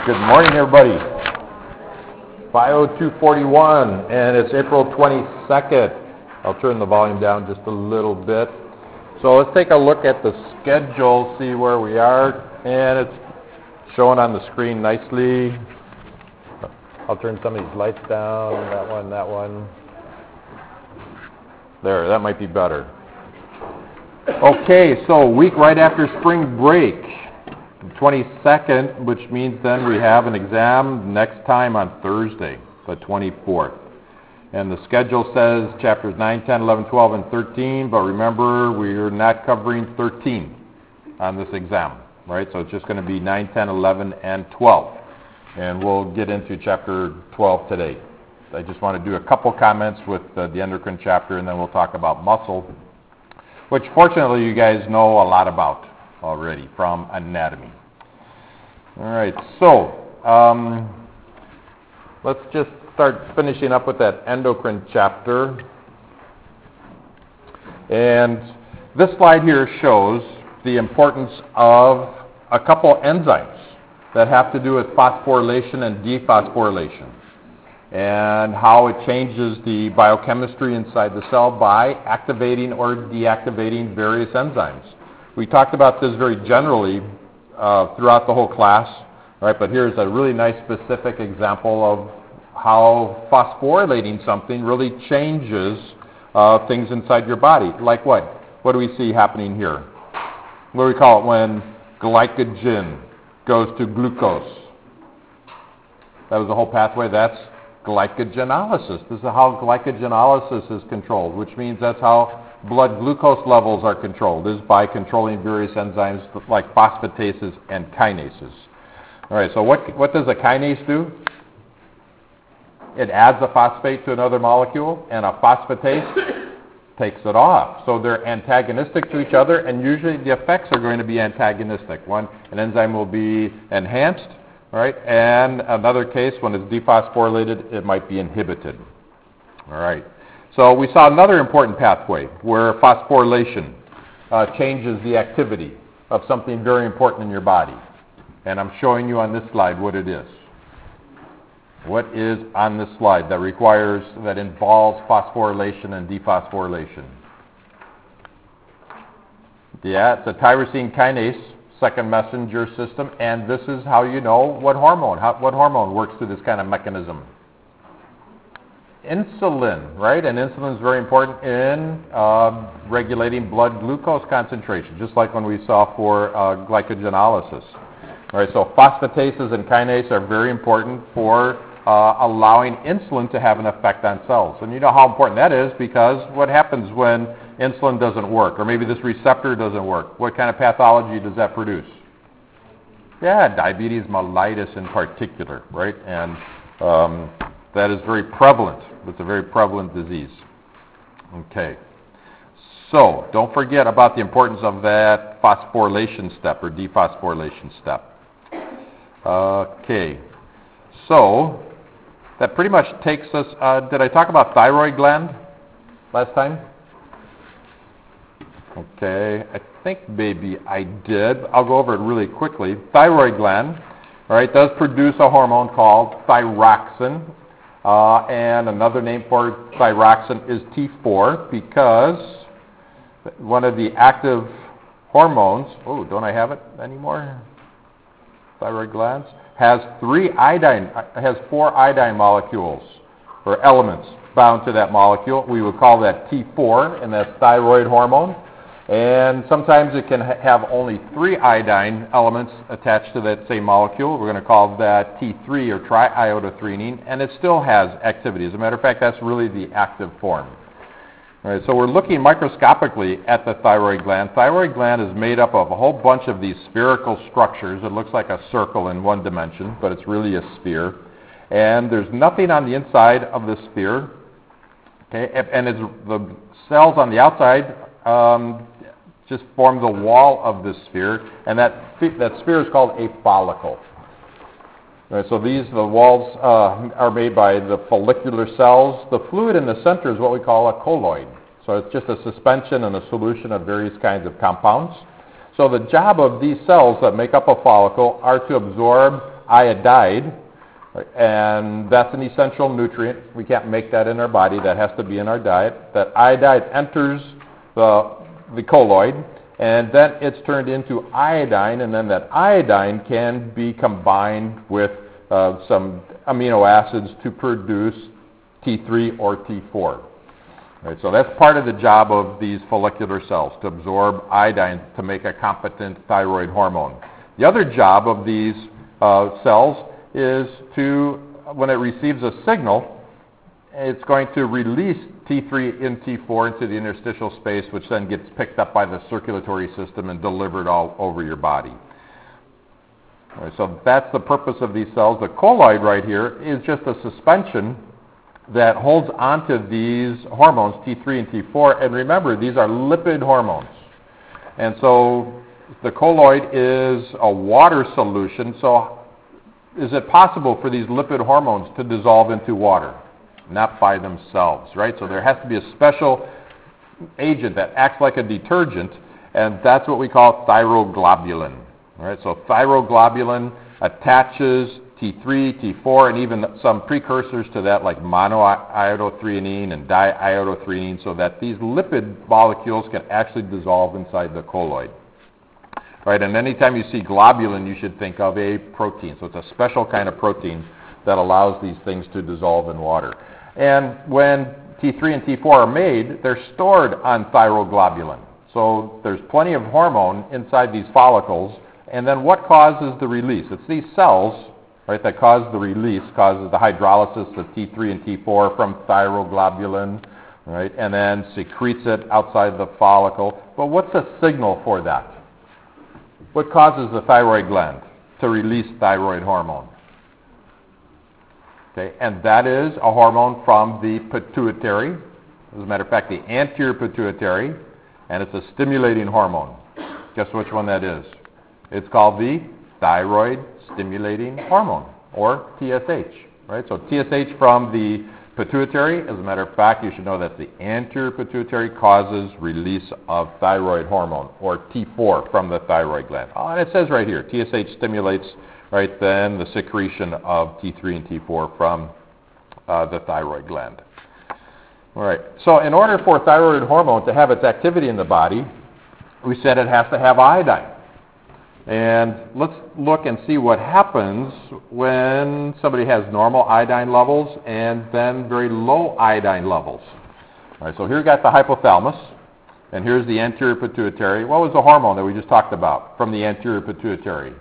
Good morning, everybody. 5:02:41, and it's April 22nd. I'll turn the volume down just a little bit. So let's take a look at the schedule, see where we are, and it's showing on the screen nicely. I'll turn some of these lights down, that one. There, that might be better. Okay, so week right after spring break, 22nd, which means then we have an exam next time on Thursday, the 24th. And the schedule says chapters 9, 10, 11, 12, and 13, but remember, we're not covering 13 on this exam, right? So it's just going to be 9, 10, 11, and 12. And we'll get into chapter 12 today. I just want to do a couple comments with the endocrine chapter, and then we'll talk about muscle, which fortunately you guys know a lot about already from anatomy. All right, so let's just start finishing up with that endocrine chapter. And this slide here shows the importance of a couple enzymes that have to do with phosphorylation and dephosphorylation, and how it changes the biochemistry inside the cell by activating or deactivating various enzymes. We talked about this very generally throughout the whole class, right? But here's a really nice specific example of how phosphorylating something really changes things inside your body. Like what? What do we see happening here? What do we call it when glycogen goes to glucose? That was the whole pathway. That's glycogenolysis. This is how glycogenolysis is controlled, which means that's how blood glucose levels are controlled, is by controlling various enzymes like phosphatases and kinases. All right, so what does a kinase do? It adds a phosphate to another molecule, and a phosphatase takes it off. So they're antagonistic to each other, and usually the effects are going to be antagonistic. An enzyme will be enhanced, right? And another case, when it's dephosphorylated, it might be inhibited. All right. So we saw another important pathway where phosphorylation changes the activity of something very important in your body. And I'm showing you on this slide what it is. What is on this slide that involves phosphorylation and dephosphorylation? Yeah, it's a tyrosine kinase, second messenger system, and this is how you know what hormone works through this kind of mechanism. Insulin, right? And insulin is very important in regulating blood glucose concentration, just like when we saw for glycogenolysis. All right, so phosphatases and kinases are very important for allowing insulin to have an effect on cells. And you know how important that is, because what happens when insulin doesn't work, or maybe this receptor doesn't work? What kind of pathology does that produce? Yeah, diabetes mellitus in particular, right? And that is very prevalent. It's a very prevalent disease. Okay. So don't forget about the importance of that phosphorylation step or dephosphorylation step. Okay. So that pretty much takes us, did I talk about thyroid gland last time? Okay, I think maybe I did. I'll go over it really quickly. Thyroid gland, all right, does produce a hormone called thyroxine, and another name for thyroxine is T4, because one of the active hormones, don't I have it anymore? Thyroid glands has four iodine molecules or elements bound to that molecule. We would call that T4, and that's thyroid hormone. And sometimes it can have only 3 iodine elements attached to that same molecule. We're going to call that T3 or triiodothyronine, and it still has activity. As a matter of fact, that's really the active form. All right, so we're looking microscopically at the thyroid gland. Thyroid gland is made up of a whole bunch of these spherical structures. It looks like a circle in one dimension, but it's really a sphere. And there's nothing on the inside of the sphere. Okay, and the cells on the outside just form the wall of this sphere, and that sphere is called a follicle. Right, so the walls are made by the follicular cells. The fluid in the center is what we call a colloid. So it's just a suspension and a solution of various kinds of compounds. So the job of these cells that make up a follicle are to absorb iodide, and that's an essential nutrient. We can't make that in our body. That has to be in our diet. That iodide enters the colloid, and then it's turned into iodine, and then that iodine can be combined with some amino acids to produce T3 or T4. Right, so that's part of the job of these follicular cells, to absorb iodine to make a competent thyroid hormone. The other job of these cells is to, when it receives a signal, it's going to release T3 and T4 into the interstitial space, which then gets picked up by the circulatory system and delivered all over your body. All right, so that's the purpose of these cells. The colloid right here is just a suspension that holds onto these hormones, T3 and T4. And remember, these are lipid hormones. And so the colloid is a water solution. So is it possible for these lipid hormones to dissolve into water? Not by themselves, right? So there has to be a special agent that acts like a detergent, and that's what we call thyroglobulin. All right? So thyroglobulin attaches T3, T4, and even some precursors to that, like monoiodothyronine and diiodothyronine, so that these lipid molecules can actually dissolve inside the colloid. Right, and anytime you see globulin, you should think of a protein. So it's a special kind of protein that allows these things to dissolve in water. And when T3 and T4 are made, they're stored on thyroglobulin. So there's plenty of hormone inside these follicles. And then what causes the release? It's these cells, right, that cause the release, causes the hydrolysis of T3 and T4 from thyroglobulin, right, and then secretes it outside the follicle. But what's the signal for that? What causes the thyroid gland to release thyroid hormone? Okay, and that is a hormone from the pituitary. As a matter of fact, the anterior pituitary, and it's a stimulating hormone. Guess which one that is? It's called the thyroid stimulating hormone, or TSH. Right? So TSH from the pituitary, as a matter of fact, you should know that the anterior pituitary causes release of thyroid hormone, or T4, from the thyroid gland. Oh, and it says right here, TSH stimulates, right, then the secretion of T3 and T4 from the thyroid gland. All right, so in order for thyroid hormone to have its activity in the body, we said it has to have iodine. And let's look and see what happens when somebody has normal iodine levels and then very low iodine levels. All right, so here we've got the hypothalamus, and here's the anterior pituitary. What was the hormone that we just talked about from the anterior pituitary?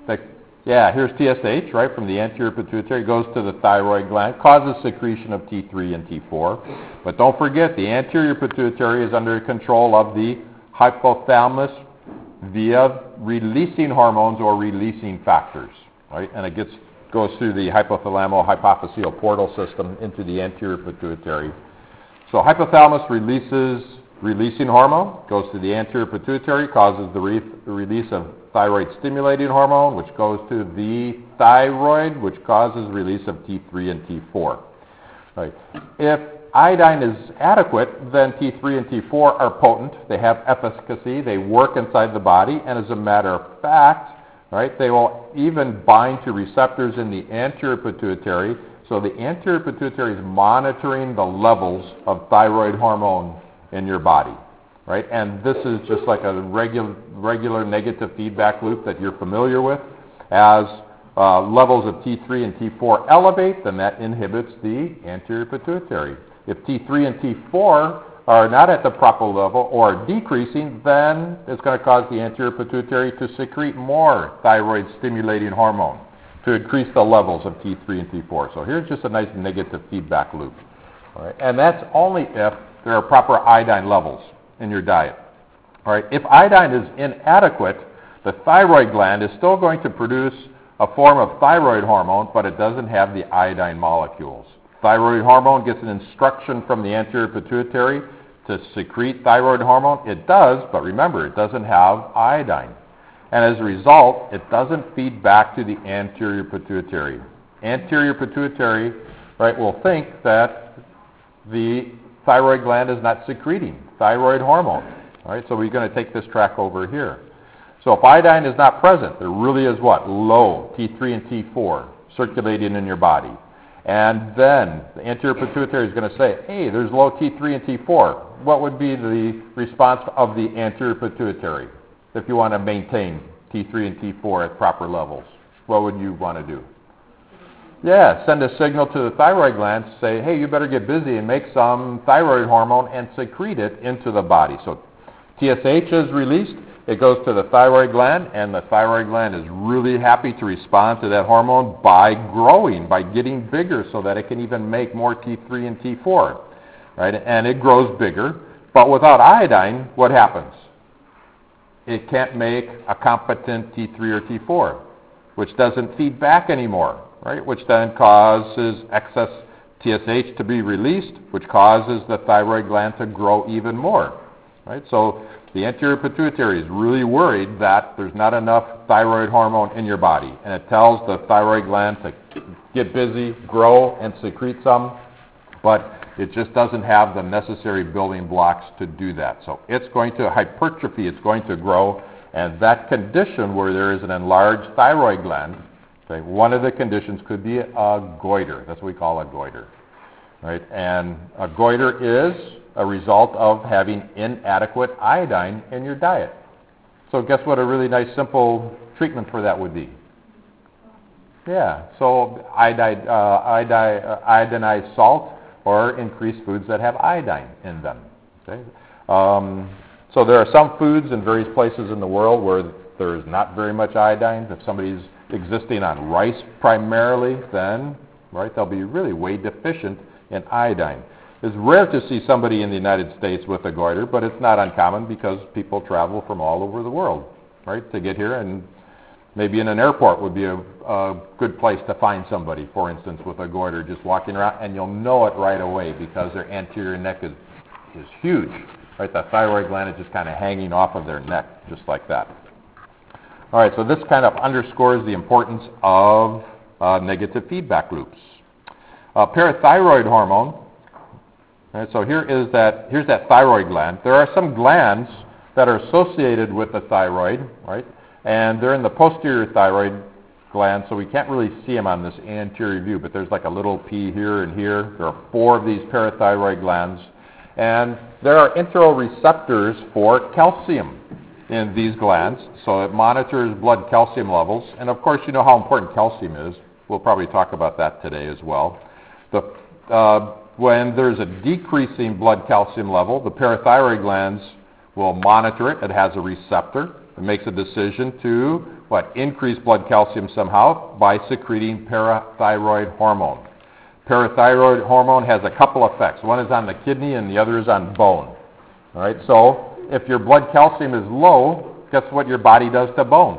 Here's TSH, right, from the anterior pituitary, goes to the thyroid gland, causes secretion of T3 and T4. But don't forget, the anterior pituitary is under control of the hypothalamus via releasing hormones or releasing factors, right? And it goes through the hypothalamo-hypophyseal portal system into the anterior pituitary. So hypothalamus releases releasing hormone, goes to the anterior pituitary, causes the release of thyroid stimulating hormone, which goes to the thyroid, which causes release of T3 and T4. Right. If iodine is adequate, then T3 and T4 are potent. They have efficacy. They work inside the body. And as a matter of fact, right, they will even bind to receptors in the anterior pituitary. So the anterior pituitary is monitoring the levels of thyroid hormone in your body. Right? And this is just like a regular negative feedback loop that you're familiar with. As levels of T3 and T4 elevate, then that inhibits the anterior pituitary. If T3 and T4 are not at the proper level or are decreasing, then it's going to cause the anterior pituitary to secrete more thyroid stimulating hormone to increase the levels of T3 and T4. So here's just a nice negative feedback loop. All right? And that's only if there are proper iodine levels in your diet. All right? If iodine is inadequate, the thyroid gland is still going to produce a form of thyroid hormone, but it doesn't have the iodine molecules. Thyroid hormone gets an instruction from the anterior pituitary to secrete thyroid hormone. It does, but remember, it doesn't have iodine. And as a result, it doesn't feed back to the anterior pituitary. Anterior pituitary, right, will think that the thyroid gland is not secreting thyroid hormone. All right, so we're going to take this track over here. So if iodine is not present, there really is what? Low T3 and T4 circulating in your body. And then the anterior pituitary is going to say, hey, there's low T3 and T4. What would be the response of the anterior pituitary if you want to maintain T3 and T4 at proper levels? What would you want to do? Yeah, send a signal to the thyroid gland to say, hey, you better get busy and make some thyroid hormone and secrete it into the body. So TSH is released. It goes to the thyroid gland, and the thyroid gland is really happy to respond to that hormone by growing, by getting bigger so that it can even make more T3 and T4, right? And it grows bigger. But without iodine, what happens? It can't make a competent T3 or T4, which doesn't feed back anymore, right? Which then causes excess TSH to be released, which causes the thyroid gland to grow even more, right? So the anterior pituitary is really worried that there's not enough thyroid hormone in your body, and it tells the thyroid gland to get busy, grow, and secrete some, but it just doesn't have the necessary building blocks to do that. So it's going to hypertrophy, it's going to grow, and that condition where there is an enlarged thyroid gland, okay, one of the conditions could be a goiter. That's what we call a goiter, right? And a goiter is a result of having inadequate iodine in your diet. So guess what a really nice simple treatment for that would be? Yeah, so iodinized salt or increased foods that have iodine in them. Okay? So there are some foods in various places in the world where there is not very much iodine. If somebody's existing on rice primarily, then right, they'll be really way deficient in iodine. It's rare to see somebody in the United States with a goiter, but it's not uncommon because people travel from all over the world, right, to get here. And maybe in an airport would be a good place to find somebody, for instance, with a goiter just walking around, and you'll know it right away because their anterior neck is huge, right? The thyroid gland is just kind of hanging off of their neck, just like that. All right, so this kind of underscores the importance of negative feedback loops. Parathyroid hormone. Right, so here's that thyroid gland. There are some glands that are associated with the thyroid, right? And they're in the posterior thyroid gland, so we can't really see them on this anterior view, but there's like a little P here and here. There are 4 of these parathyroid glands. And there are enteroreceptors for calcium in these glands, so it monitors blood calcium levels. And of course, you know how important calcium is. We'll probably talk about that today as well. When there's a decreasing blood calcium level, the parathyroid glands will monitor it. It has a receptor. It makes a decision to increase blood calcium somehow by secreting parathyroid hormone. Parathyroid hormone has a couple effects. One is on the kidney and the other is on bone. All right, so if your blood calcium is low, guess what your body does to bone?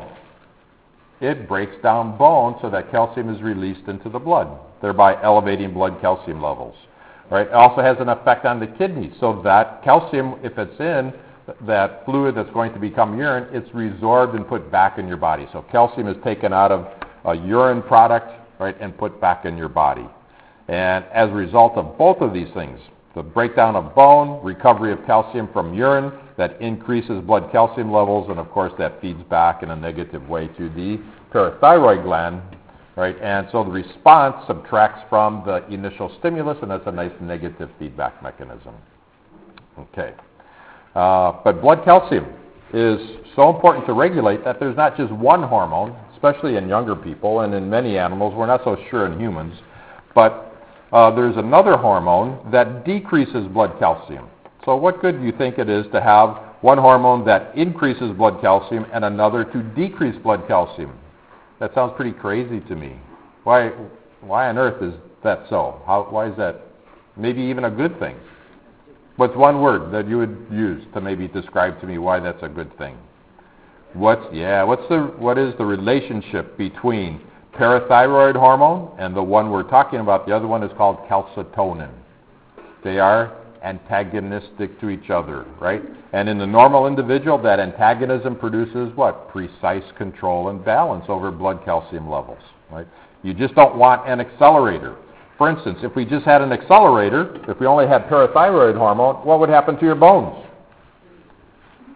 It breaks down bone so that calcium is released into the blood, thereby elevating blood calcium levels. Right? It also has an effect on the kidney, so that calcium, if it's in that fluid that's going to become urine, it's resorbed and put back in your body. So calcium is taken out of a urine product, right, and put back in your body. And as a result of both of these things, the breakdown of bone, recovery of calcium from urine, that increases blood calcium levels, and of course that feeds back in a negative way to the parathyroid gland. Right, and so the response subtracts from the initial stimulus, and that's a nice negative feedback mechanism. Okay, but blood calcium is so important to regulate that there's not just one hormone, especially in younger people and in many animals. We're not so sure in humans, but there's another hormone that decreases blood calcium. So what good do you think it is to have one hormone that increases blood calcium and another to decrease blood calcium? That sounds pretty crazy to me. Why on earth is that so? Why is that maybe even a good thing? What's one word that you would use to maybe describe to me why that's a good thing? What is the relationship between parathyroid hormone and the one we're talking about? The other one is called calcitonin. They are antagonistic to each other, right? And in the normal individual, that antagonism produces what? Precise control and balance over blood calcium levels, right? You just don't want an accelerator. For instance, if we just had an accelerator, if we only had parathyroid hormone, what would happen to your bones?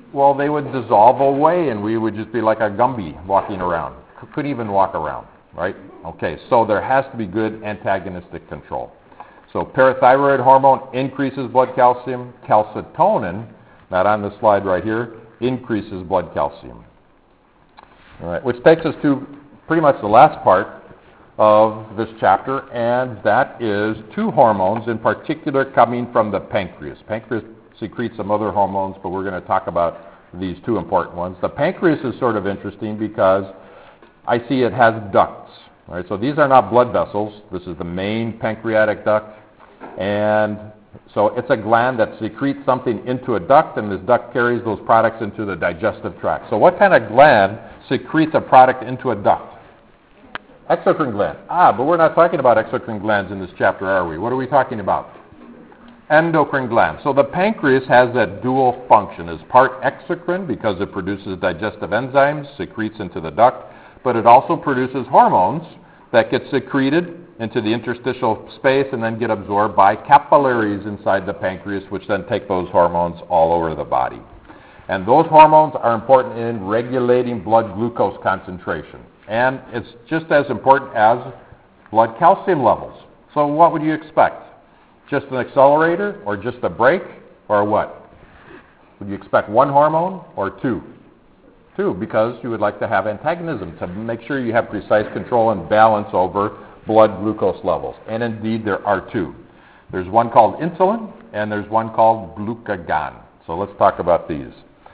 Well, they would dissolve away, and we would just be like a Gumby walking around. Couldn't even walk around, right? Okay, so there has to be good antagonistic control. So parathyroid hormone increases blood calcium. Calcitonin, not on the slide right here, increases blood calcium. All right, which takes us to pretty much the last part of this chapter, and that is two hormones in particular coming from the pancreas. Pancreas secretes some other hormones, but we're going to talk about these two important ones. The pancreas is sort of interesting because I see it has ducts. All right, so these are not blood vessels. This is the main pancreatic duct, and so it's a gland that secretes something into a duct, and this duct carries those products into the digestive tract. So what kind of gland secretes a product into a duct? Exocrine gland. But we're not talking about exocrine glands in this chapter, are we? What are we talking about? Endocrine gland. So the pancreas has that dual function. It's part exocrine because it produces digestive enzymes, secretes into the duct, but it also produces hormones that get secreted into the interstitial space and then get absorbed by capillaries inside the pancreas, which then take those hormones all over the body. And those hormones are important in regulating blood glucose concentration. And it's just as important as blood calcium levels. So what would you expect? Just an accelerator or just a brake or what? Would you expect one hormone or two? Two, because you would like to have antagonism to make sure you have precise control and balance over blood glucose levels. And indeed there are two. There's one called insulin and there's one called glucagon. So let's talk about these.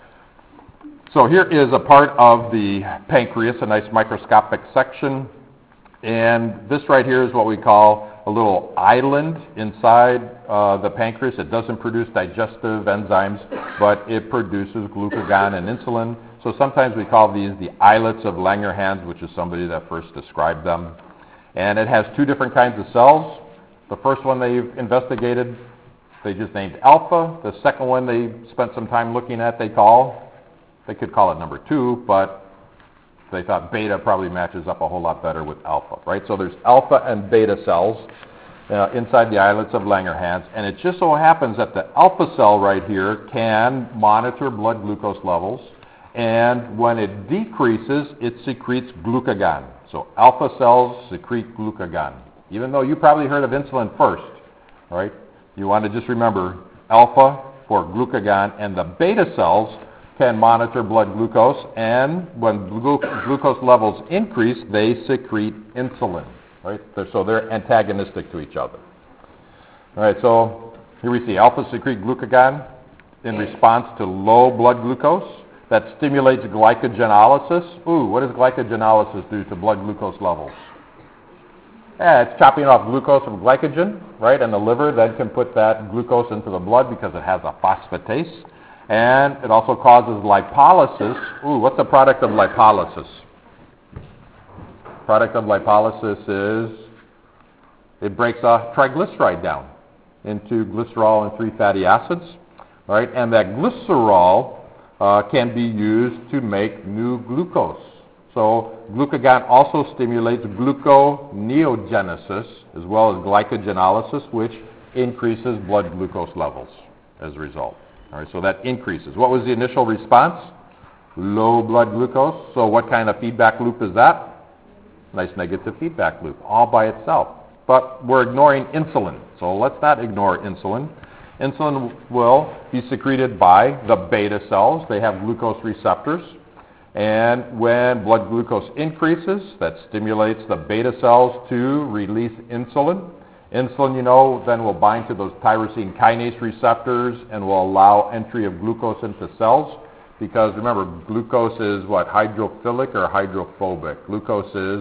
So here is a part of the pancreas, a nice microscopic section, and this right here is what we call a little island inside the pancreas. It doesn't produce digestive enzymes, but it produces glucagon and insulin. So sometimes we call these the islets of Langerhans, which is somebody that first described them. And it has two different kinds of cells. The first one they've investigated, they just named alpha. The second one they spent some time looking at, they could call it number 2, but they thought beta probably matches up a whole lot better with alpha, right? So there's alpha and beta cells inside the islets of Langerhans, and it just so happens that the alpha cell right here can monitor blood glucose levels, and when it decreases, it secretes glucagon. So alpha cells secrete glucagon. Even though you probably heard of insulin first, right? You want to just remember alpha for glucagon, and the beta cells can monitor blood glucose, and when glucose levels increase, they secrete insulin, right? So they're antagonistic to each other. All right, so here we see alpha secrete glucagon in response to low blood glucose. That stimulates glycogenolysis. What does glycogenolysis do to blood glucose levels? It's chopping off glucose from glycogen, right? And the liver then can put that glucose into the blood because it has a phosphatase. And it also causes lipolysis. What's the product of lipolysis? Product of lipolysis is it breaks a triglyceride down into glycerol and 3 fatty acids, right? And that glycerol can be used to make new glucose. So glucagon also stimulates gluconeogenesis as well as glycogenolysis, which increases blood glucose levels as a result. All right, so that increases. What was the initial response? Low blood glucose. So what kind of feedback loop is that? Nice negative feedback loop, all by itself. But we're ignoring insulin. So let's not ignore insulin. Insulin will be secreted by the beta cells. They have glucose receptors. And when blood glucose increases, that stimulates the beta cells to release insulin. Insulin, then will bind to those tyrosine kinase receptors and will allow entry of glucose into cells. Because remember, glucose is what? Hydrophilic or hydrophobic? Glucose is,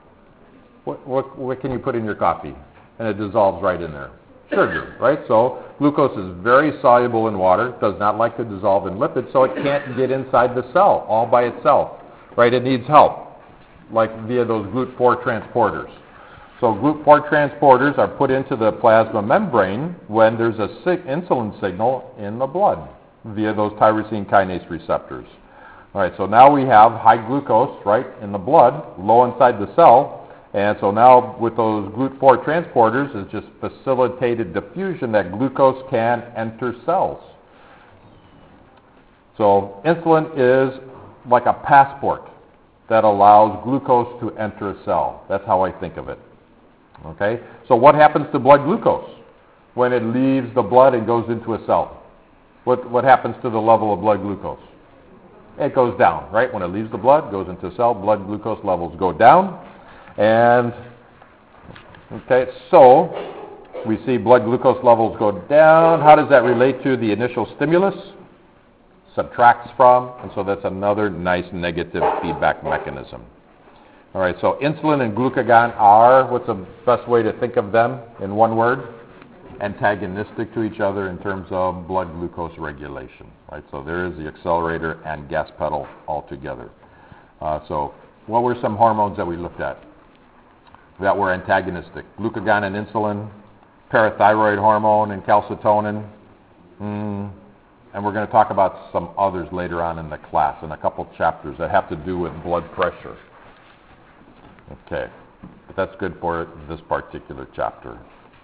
what can you put in your coffee? And it dissolves right in there. Sugar, right? So glucose is very soluble in water, does not like to dissolve in lipids, so it can't get inside the cell all by itself, right? It needs help, like via those GLUT4 transporters. So GLUT4 transporters are put into the plasma membrane when there's a insulin signal in the blood via those tyrosine kinase receptors. All right, so now we have high glucose, right, in the blood, low inside the cell. And so now with those GLUT4 transporters, it's just facilitated diffusion that glucose can enter cells. So insulin is like a passport that allows glucose to enter a cell. That's how I think of it. Okay? So what happens to blood glucose when it leaves the blood and goes into a cell? What happens to the level of blood glucose? It goes down, right? When it leaves the blood, goes into a cell, blood glucose levels go down. And, okay, so we see blood glucose levels go down. How does that relate to the initial stimulus? Subtracts from, and so that's another nice negative feedback mechanism. All right, so insulin and glucagon are, what's the best way to think of them in one word? Antagonistic to each other in terms of blood glucose regulation, right? So there is the accelerator and gas pedal altogether. So what were some hormones that we looked at that were antagonistic? Glucagon and insulin, parathyroid hormone and calcitonin, and we're going to talk about some others later on in the class in a couple chapters that have to do with blood pressure. Okay, but that's good for this particular chapter.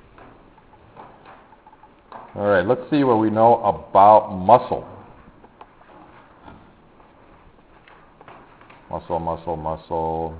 All right, let's see what we know about muscle. Muscle.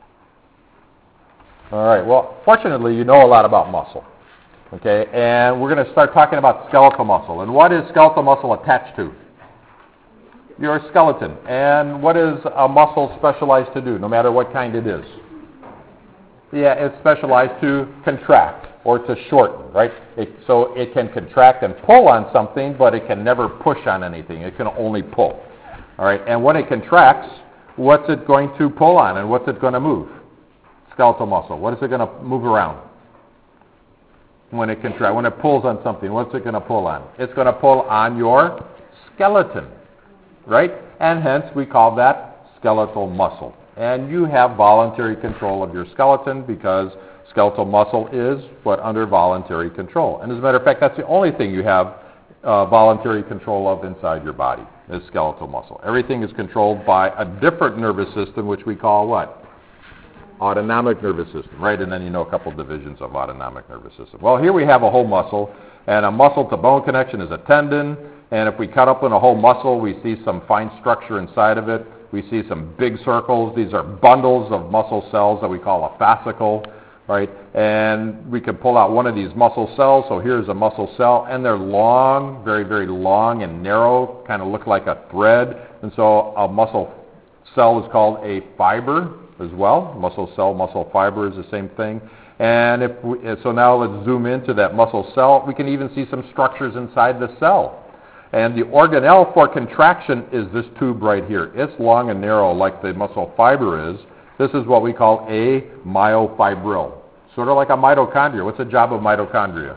All right, well, fortunately, you know a lot about muscle. Okay, and we're going to start talking about skeletal muscle. And what is skeletal muscle attached to? Your skeleton. And what is a muscle specialized to do, no matter what kind it is? Yeah, it's specialized to contract or to shorten, right? So it can contract and pull on something, but it can never push on anything. It can only pull. All right, and when it contracts, what's it going to pull on and what's it going to move? Skeletal muscle. What is it going to move around? When it contracts, when it pulls on something, what's it going to pull on? It's going to pull on your skeleton, right? And hence we call that skeletal muscle. And you have voluntary control of your skeleton because skeletal muscle is under voluntary control. And as a matter of fact, that's the only thing you have voluntary control of inside your body is skeletal muscle. Everything is controlled by a different nervous system, which we call what? Autonomic nervous system, right? And then you know a couple divisions of autonomic nervous system. Well, here we have a whole muscle, and a muscle to bone connection is a tendon, and if we cut up in a whole muscle, we see some fine structure inside of it. We see some big circles. These are bundles of muscle cells that we call a fascicle, right? And we can pull out one of these muscle cells. So here's a muscle cell, and they're long, very, very long and narrow, kind of look like a thread. And so a muscle cell is called a fiber as well. Muscle cell, muscle fiber is the same thing. And so now let's zoom into that muscle cell. We can even see some structures inside the cell. And the organelle for contraction is this tube right here. It's long and narrow like the muscle fiber is. This is what we call a myofibril. Sort of like a mitochondria. What's the job of mitochondria?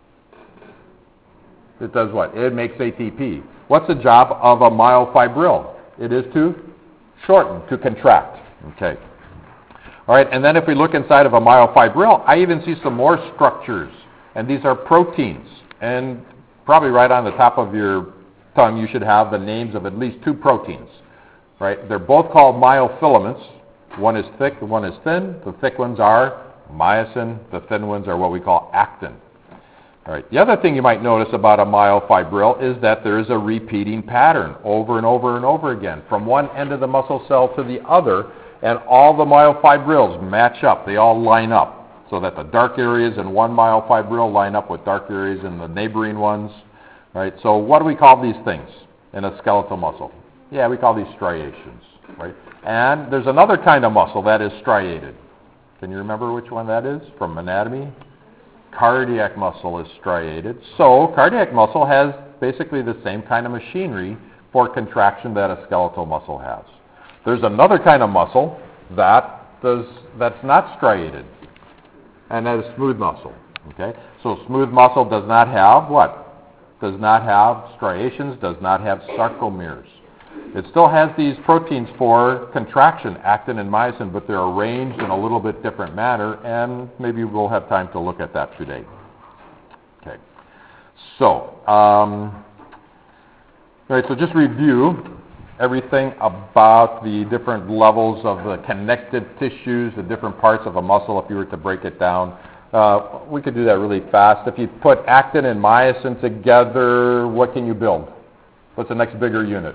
It does what? It makes ATP. What's the job of a myofibril? It is to shorten, to contract. Okay. All right, and then if we look inside of a myofibril, I even see some more structures. And these are proteins. And probably right on the top of your tongue, you should have the names of at least two proteins. Right? They're both called myofilaments. One is thick, one is thin. The thick ones are myosin. The thin ones are what we call actin. All right. The other thing you might notice about a myofibril is that there is a repeating pattern over and over and over again from one end of the muscle cell to the other, and all the myofibrils match up. They all line up so that the dark areas in one myofibril line up with dark areas in the neighboring ones. Right? So what do we call these things in a skeletal muscle? Yeah, we call these striations. Right? And there's another kind of muscle that is striated. Can you remember which one that is from anatomy? Cardiac muscle is striated. So cardiac muscle has basically the same kind of machinery for contraction that a skeletal muscle has. There's another kind of muscle that's not striated, and that is smooth muscle. Okay? So smooth muscle does not have what? Does not have striations, does not have sarcomeres. It still has these proteins for contraction, actin and myosin, but they're arranged in a little bit different manner, and maybe we'll have time to look at that today. Okay. So, all right, so just review everything about the different levels of the connective tissues, the different parts of a muscle if you were to break it down. We could do that really fast. If you put actin and myosin together, what can you build? What's the next bigger unit?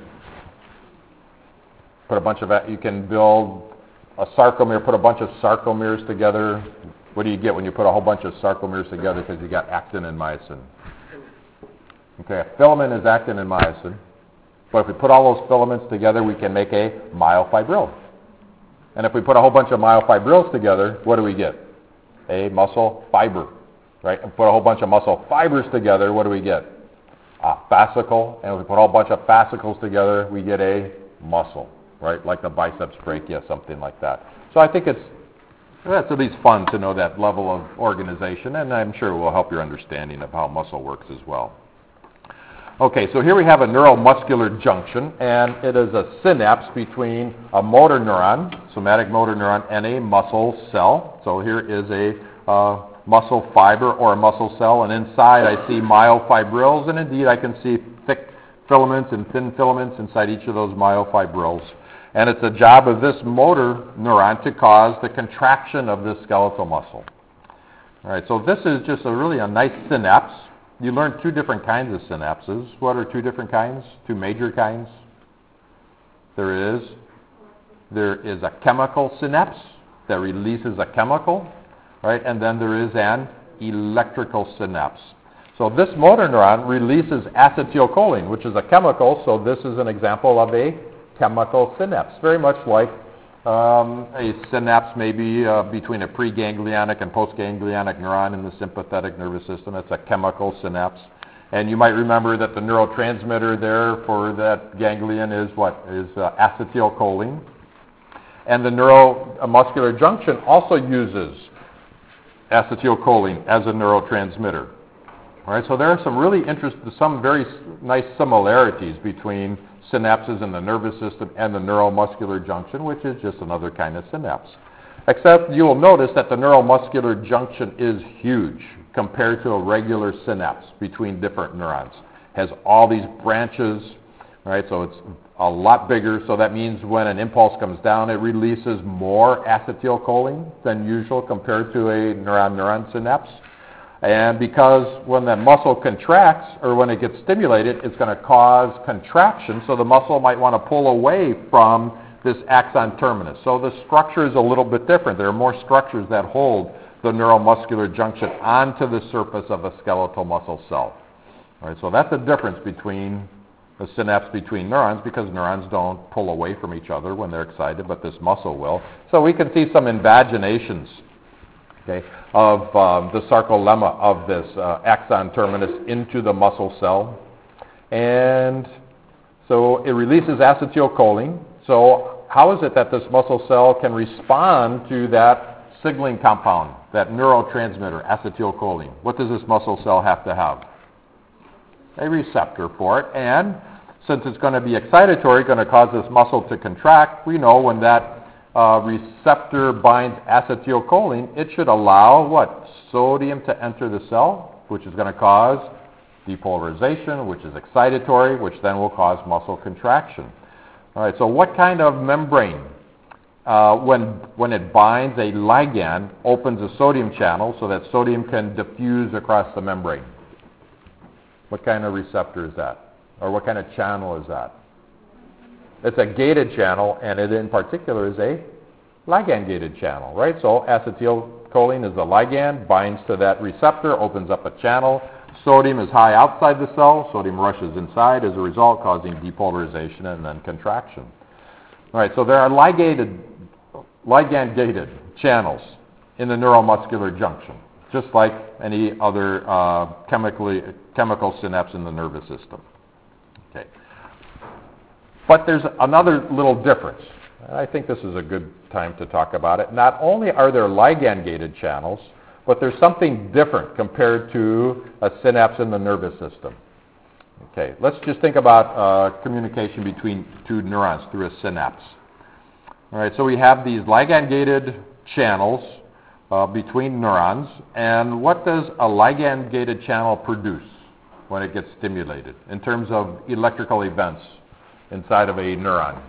Put a bunch of, you can build a sarcomere, put a bunch of sarcomeres together. What do you get when you put a whole bunch of sarcomeres together because you got actin and myosin? Okay, a filament is actin and myosin. But if we put all those filaments together, we can make a myofibril. And if we put a whole bunch of myofibrils together, what do we get? A muscle fiber, right? And put a whole bunch of muscle fibers together, what do we get? A fascicle. And if we put a whole bunch of fascicles together, we get a muscle, right? Like the biceps brachia, something like that. So I think it's at least fun to know that level of organization, and I'm sure it will help your understanding of how muscle works as well. Okay, so here we have a neuromuscular junction, and it is a synapse between a motor neuron, somatic motor neuron, and a muscle cell. So here is a muscle fiber or a muscle cell, and inside I see myofibrils, and indeed I can see thick filaments and thin filaments inside each of those myofibrils. And it's the job of this motor neuron to cause the contraction of this skeletal muscle. All right, so this is just a nice synapse. You learned two different kinds of synapses. What are two different kinds? Two major kinds? There is a chemical synapse that releases a chemical, right? And then there is an electrical synapse. So this motor neuron releases acetylcholine, which is a chemical, so this is an example of a chemical synapse, very much like a synapse maybe between a preganglionic and postganglionic neuron in the sympathetic nervous system. It's a chemical synapse. And you might remember that the neurotransmitter there for that ganglion is what? Is acetylcholine. And the neuromuscular junction also uses acetylcholine as a neurotransmitter. All right, so there are some very nice similarities between synapses in the nervous system and the neuromuscular junction, which is just another kind of synapse. Except you will notice that the neuromuscular junction is huge compared to a regular synapse between different neurons. It has all these branches, right? So it's a lot bigger. So that means when an impulse comes down, it releases more acetylcholine than usual compared to a neuron-neuron synapse. And because when that muscle contracts, or when it gets stimulated, it's going to cause contraction, so the muscle might want to pull away from this axon terminus. So the structure is a little bit different. There are more structures that hold the neuromuscular junction onto the surface of a skeletal muscle cell. All right, so that's the difference between the synapse between neurons, because neurons don't pull away from each other when they're excited, but this muscle will. So we can see some invaginations, okay, of the sarcolemma of this axon terminus into the muscle cell. And so it releases acetylcholine. So how is it that this muscle cell can respond to that signaling compound, that neurotransmitter, acetylcholine? What does this muscle cell have to have? A receptor for it. And since it's going to be excitatory, going to cause this muscle to contract, we know when that receptor binds acetylcholine, it should allow what? Sodium to enter the cell, which is going to cause depolarization, which is excitatory, which then will cause muscle contraction. All right, so what kind of membrane, when it binds a ligand, opens a sodium channel so that sodium can diffuse across the membrane? What kind of receptor is that? Or what kind of channel is that? It's a gated channel, and it in particular is a ligand-gated channel, right? So acetylcholine is the ligand, binds to that receptor, opens up a channel. Sodium is high outside the cell. Sodium rushes inside as a result, causing depolarization and then contraction. All right, so there are ligand-gated channels in the neuromuscular junction, just like any other chemical synapse in the nervous system. Okay. But there's another little difference. I think this is a good time to talk about it. Not only are there ligand-gated channels, but there's something different compared to a synapse in the nervous system. Okay, let's just think about communication between two neurons through a synapse. All right, so we have these ligand-gated channels between neurons, and what does a ligand-gated channel produce when it gets stimulated in terms of electrical events inside of a neuron?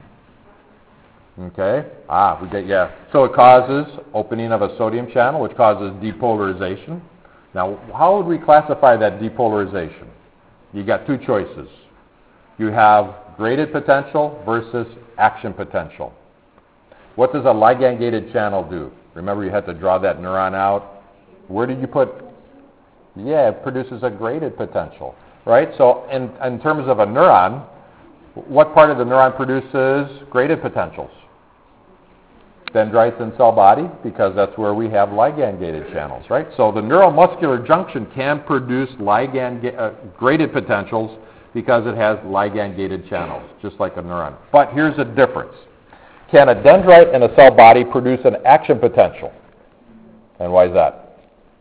Okay, so it causes opening of a sodium channel, which causes depolarization. Now, how would we classify that depolarization? You got two choices. You have graded potential versus action potential. What does a ligand-gated channel do? Remember, you had to draw that neuron out. Where did you put? Yeah, it produces a graded potential, right? So in terms of a neuron, what part of the neuron produces graded potentials? Dendrites and cell body, because that's where we have ligand-gated channels, right? So the neuromuscular junction can produce graded potentials because it has ligand-gated channels, just like a neuron. But here's the difference. Can a dendrite and a cell body produce an action potential? And why is that?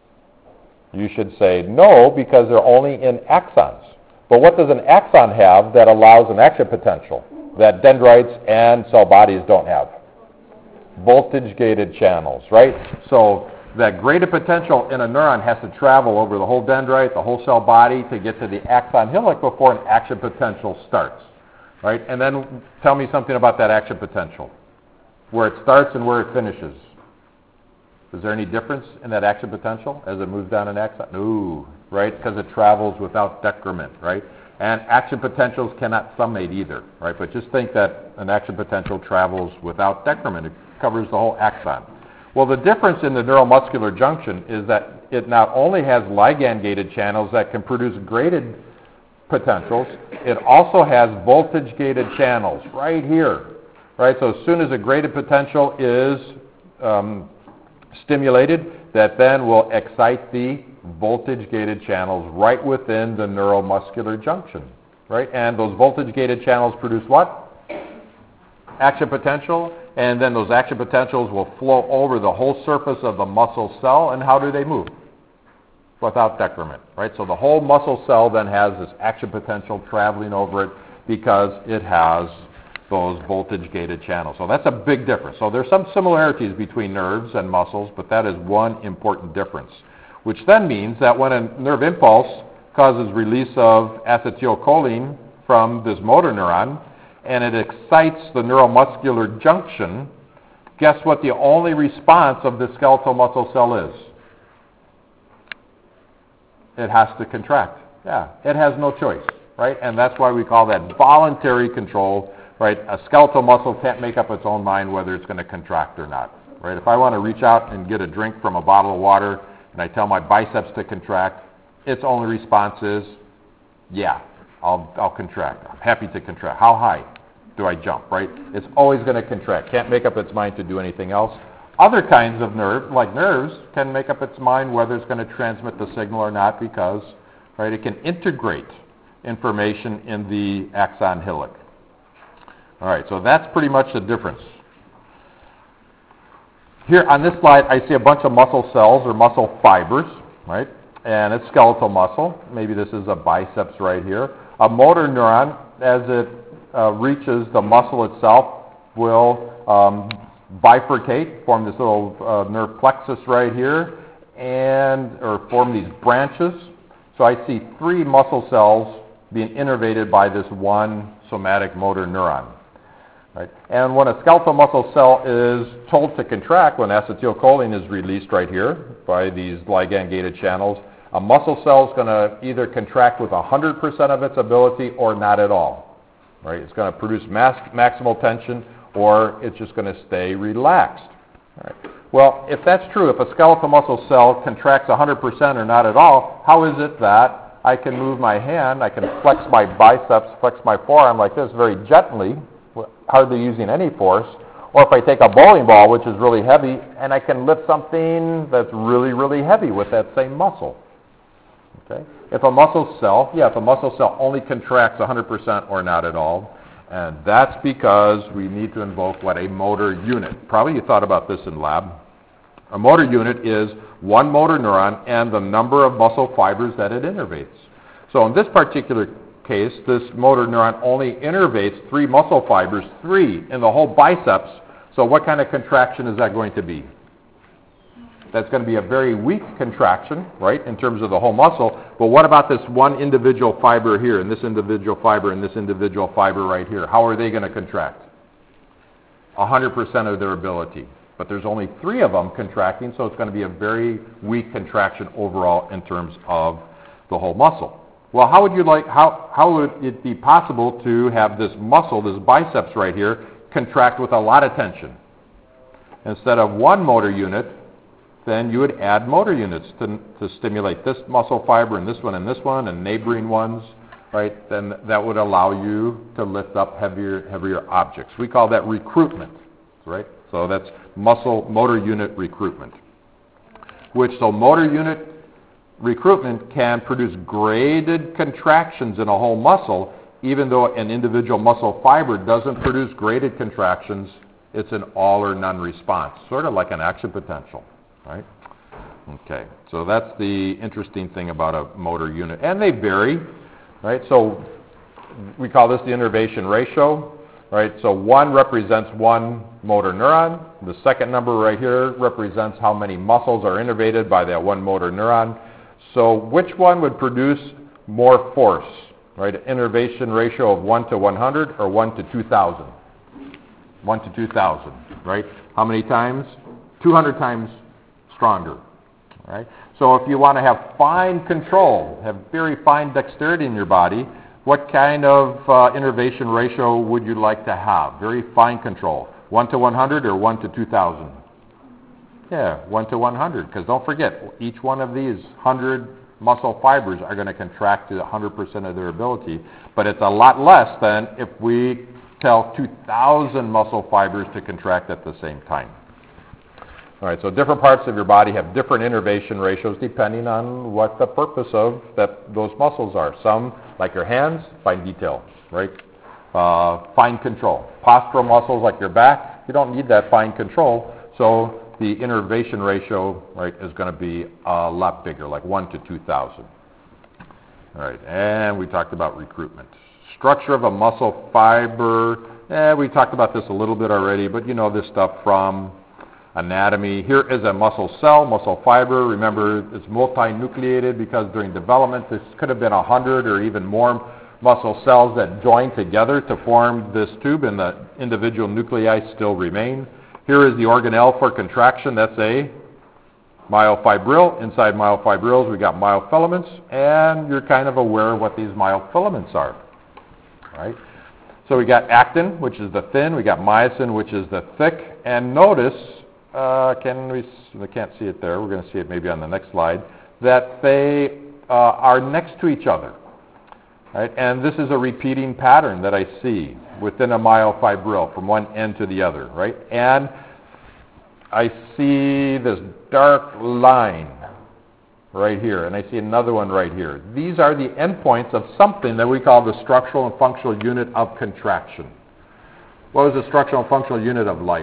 You should say no, because they're only in axons. But what does an axon have that allows an action potential that dendrites and cell bodies don't have? Voltage-gated channels, right? So that graded potential in a neuron has to travel over the whole dendrite, the whole cell body to get to the axon hillock before an action potential starts, right? And then tell me something about that action potential, where it starts and where it finishes. Is there any difference in that action potential as it moves down an axon? No, right? Because it travels without decrement, right? And action potentials cannot summate either, right? But just think that an action potential travels without decrement. It covers the whole axon. Well, the difference in the neuromuscular junction is that it not only has ligand-gated channels that can produce graded potentials, it also has voltage-gated channels right here, right? So as soon as a graded potential is stimulated, that then will excite the voltage-gated channels right within the neuromuscular junction, right? And those voltage-gated channels produce what? Action potential, and then those action potentials will flow over the whole surface of the muscle cell, and how do they move? Without decrement, right? So the whole muscle cell then has this action potential traveling over it because it has those voltage-gated channels. So that's a big difference. So there's some similarities between nerves and muscles, but that is one important difference, which then means that when a nerve impulse causes release of acetylcholine from this motor neuron, and it excites the neuromuscular junction, guess what the only response of the skeletal muscle cell is? It has to contract. Yeah, it has no choice, right? And that's why we call that voluntary control, right? A skeletal muscle can't make up its own mind whether it's going to contract or not, right? If I want to reach out and get a drink from a bottle of water and I tell my biceps to contract, its only response is, yeah, I'll contract. I'm happy to contract. How high do I jump, right? It's always going to contract. Can't make up its mind to do anything else. Other kinds of nerve, like nerves, can make up its mind whether it's going to transmit the signal or not because, right, it can integrate information in the axon hillock. All right, so that's pretty much the difference. Here on this slide, I see a bunch of muscle cells or muscle fibers, right? And it's skeletal muscle. Maybe this is a biceps right here. A motor neuron, as it reaches the muscle itself, will bifurcate, form this little nerve plexus right here, or form these branches. So I see 3 muscle cells being innervated by this one somatic motor neuron. Right? And when a skeletal muscle cell is told to contract, when acetylcholine is released right here by these ligand-gated channels, a muscle cell is going to either contract with 100% of its ability or not at all. Right? It's going to produce maximal tension, or it's just going to stay relaxed. Right? Well, if that's true, if a skeletal muscle cell contracts 100% or not at all, how is it that I can move my hand, I can flex my biceps, flex my forearm like this very gently, hardly using any force, or if I take a bowling ball, which is really heavy, and I can lift something that's really, really heavy with that same muscle. Okay? If a muscle cell only contracts 100% or not at all, and that's because we need to invoke what? A motor unit. Probably you thought about this in lab. A motor unit is one motor neuron and the number of muscle fibers that it innervates. So in this particular case, this motor neuron only innervates 3 muscle fibers, 3 in the whole biceps. So what kind of contraction is that going to be? That's going to be a very weak contraction, right, in terms of the whole muscle. But what about this one individual fiber here, and this individual fiber, and this individual fiber right here? How are they going to contract? 100% of their ability. But there's only 3 of them contracting, so it's going to be a very weak contraction overall in terms of the whole muscle. Well, how would it be possible to have this muscle, this biceps right here, contract with a lot of tension? Instead of one motor unit, then you would add motor units to stimulate this muscle fiber and this one and neighboring ones, right? Then that would allow you to lift up heavier objects. We call that recruitment, right? So that's motor unit recruitment. So motor unit recruitment can produce graded contractions in a whole muscle, even though an individual muscle fiber doesn't produce graded contractions. It's an all or none response, sort of like an action potential, right? Okay, so that's the interesting thing about a motor unit. And they vary, right? So we call this the innervation ratio, right? So 1 represents 1 motor neuron. The second number right here represents how many muscles are innervated by that 1 motor neuron. So which one would produce more force, right? An innervation ratio of 1 to 100 or 1 to 2,000? 1 to 2,000, right? How many times? 200 times stronger, right? So if you want to have fine control, have very fine dexterity in your body, what kind of innervation ratio would you like to have? Very fine control. 1 to 100 or 1 to 2,000? Yeah, 1 to 100, because don't forget, each one of these 100 muscle fibers are going to contract to 100% of their ability, but it's a lot less than if we tell 2,000 muscle fibers to contract at the same time. All right, so different parts of your body have different innervation ratios depending on what the purpose of those muscles are. Some, like your hands, fine detail, right? Fine control. Postural muscles like your back, you don't need that fine control, so the innervation ratio, right, is going to be a lot bigger, like 1 to 2,000. All right, and we talked about recruitment. Structure of a muscle fiber, we talked about this a little bit already, but you know this stuff from anatomy. Here is a muscle cell, muscle fiber. Remember, it's multinucleated because during development this could have been 100 or even more muscle cells that join together to form this tube, and the individual nuclei still remain. Here is the organelle for contraction. That's a myofibril. Inside myofibrils, we got myofilaments, and you're kind of aware of what these myofilaments are, right? So we got actin, which is the thin. We got myosin, which is the thick. And notice, I can't see it there. We're going to see it maybe on the next slide, that they are next to each other, right? And this is a repeating pattern that I see within a myofibril from one end to the other, right? And I see this dark line right here, and I see another one right here. These are the endpoints of something that we call the structural and functional unit of contraction. What is the structural and functional unit of life?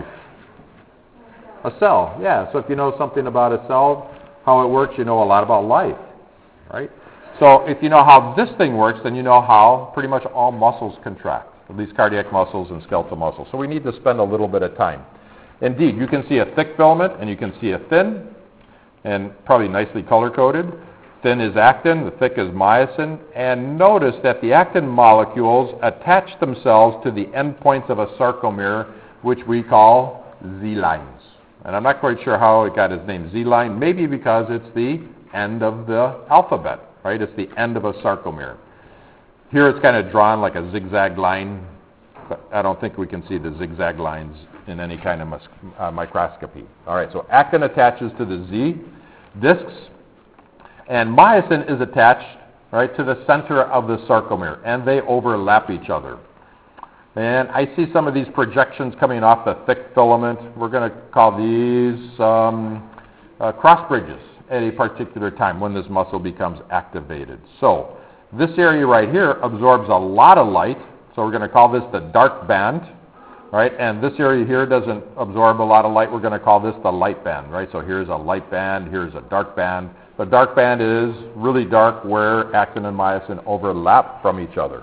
A cell, yeah. So if you know something about a cell, how it works, you know a lot about life, right? So if you know how this thing works, then you know how pretty much all muscles contract, at least cardiac muscles and skeletal muscles. So we need to spend a little bit of time. Indeed, you can see a thick filament and you can see a thin, and probably nicely color-coded. Thin is actin, the thick is myosin, and notice that the actin molecules attach themselves to the endpoints of a sarcomere, which we call Z-lines. And I'm not quite sure how it got its name, Z-line, maybe because it's the end of the alphabet, right? It's the end of a sarcomere. Here it's kind of drawn like a zigzag line, but I don't think we can see the zigzag lines in any kind of microscopy. All right, so actin attaches to the Z discs, and myosin is attached, right, to the center of the sarcomere, and they overlap each other. And I see some of these projections coming off the thick filament. We're going to call these cross bridges at a particular time when this muscle becomes activated. So this area right here absorbs a lot of light, so we're going to call this the dark band, right? And this area here doesn't absorb a lot of light. We're going to call this the light band, right? So here's a light band, here's a dark band. The dark band is really dark where actin and myosin overlap from each other.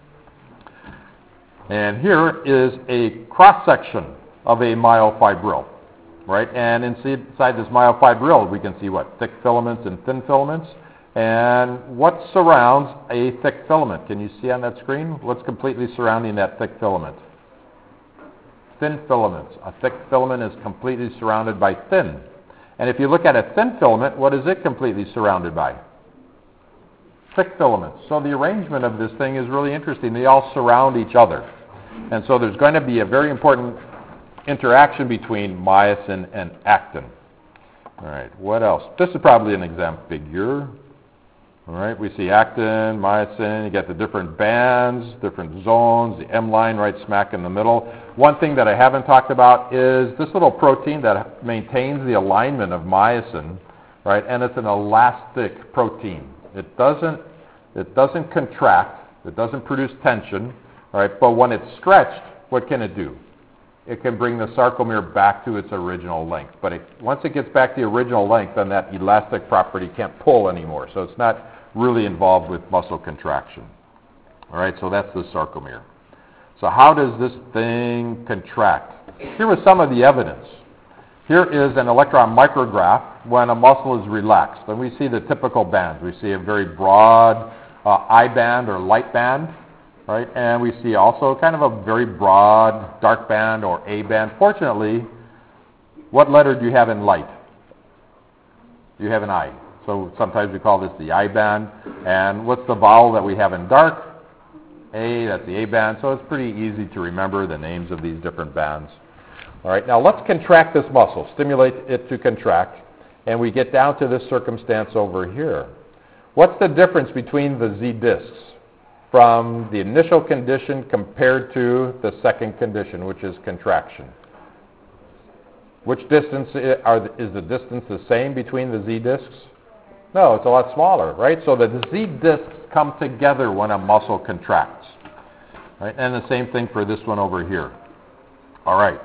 And here is a cross-section of a myofibril, right? And inside this myofibril, we can see what? Thick filaments and thin filaments. And what surrounds a thick filament? Can you see on that screen? What's completely surrounding that thick filament? Thin filaments. A thick filament is completely surrounded by thin. And if you look at a thin filament, what is it completely surrounded by? thick filaments. So the arrangement of this thing is really interesting. They all surround each other. And so there's going to be a very important interaction between myosin and actin. All right, what else? This is probably an exam figure. All right, we see actin, myosin, you get the different bands, different zones, the M line right smack in the middle. One thing that I haven't talked about is this little protein that maintains the alignment of myosin, right? And it's an elastic protein. It doesn't contract, it doesn't produce tension, right? But when it's stretched, what can it do? It can bring the sarcomere back to its original length. But once it gets back to the original length, then that elastic property can't pull anymore. So it's not really involved with muscle contraction. All right, so that's the sarcomere. So how does this thing contract? Here was some of the evidence. Here is an electron micrograph when a muscle is relaxed. And we see the typical bands. We see a very broad I band or light band, right? And we see also kind of a very broad dark band or A band. Fortunately, what letter do you have in light? You have an I. So sometimes we call this the I band. And what's the vowel that we have in dark? A, that's the A band. So it's pretty easy to remember the names of these different bands. All right, now let's contract this muscle, stimulate it to contract, and we get down to this circumstance over here. What's the difference between the Z discs from the initial condition compared to the second condition, which is contraction? Which distance is the distance the same between the Z discs? No, it's a lot smaller, right? So the Z discs come together when a muscle contracts, right? And the same thing for this one over here. All right.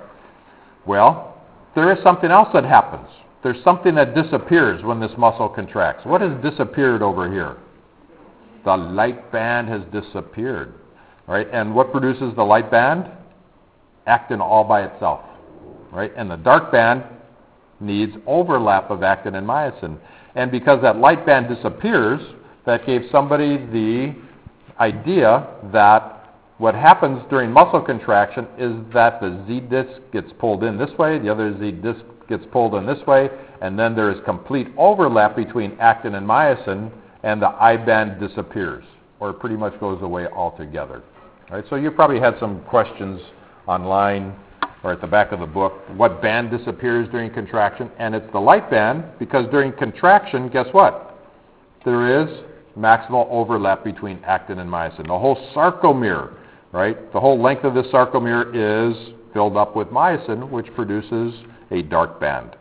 Well, there is something else that happens. There's something that disappears when this muscle contracts. What has disappeared over here? The light band has disappeared, right? And what produces the light band? Actin all by itself, right? And the dark band needs overlap of actin and myosin. And because that light band disappears, that gave somebody the idea that what happens during muscle contraction is that the Z disc gets pulled in this way, the other Z disc gets pulled in this way, and then there is complete overlap between actin and myosin, and the I band disappears, or it pretty much goes away altogether. Right? So you probably had some questions online or at the back of the book, what band disappears during contraction? And it's the light band, because during contraction, guess what? There is maximal overlap between actin and myosin. The whole sarcomere, right? The whole length of this sarcomere is filled up with myosin, which produces a dark band.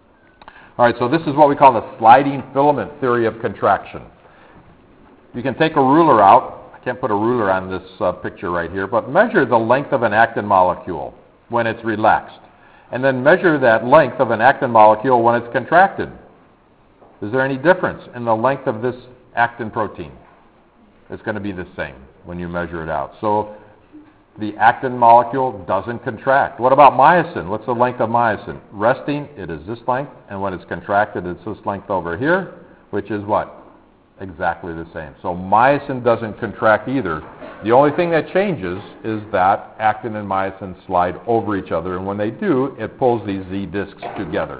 All right, so this is what we call the sliding filament theory of contraction. You can take a ruler out. I can't put a ruler on this picture right here, but measure the length of an actin molecule when it's relaxed, and then measure that length of an actin molecule when it's contracted. Is there any difference in the length of this actin protein? It's going to be the same when you measure it out. So the actin molecule doesn't contract. What about myosin? What's the length of myosin? Resting, it is this length, and when it's contracted, it's this length over here, which is what? Exactly the same. So myosin doesn't contract either. The only thing that changes is that actin and myosin slide over each other, and when they do, it pulls these Z discs together.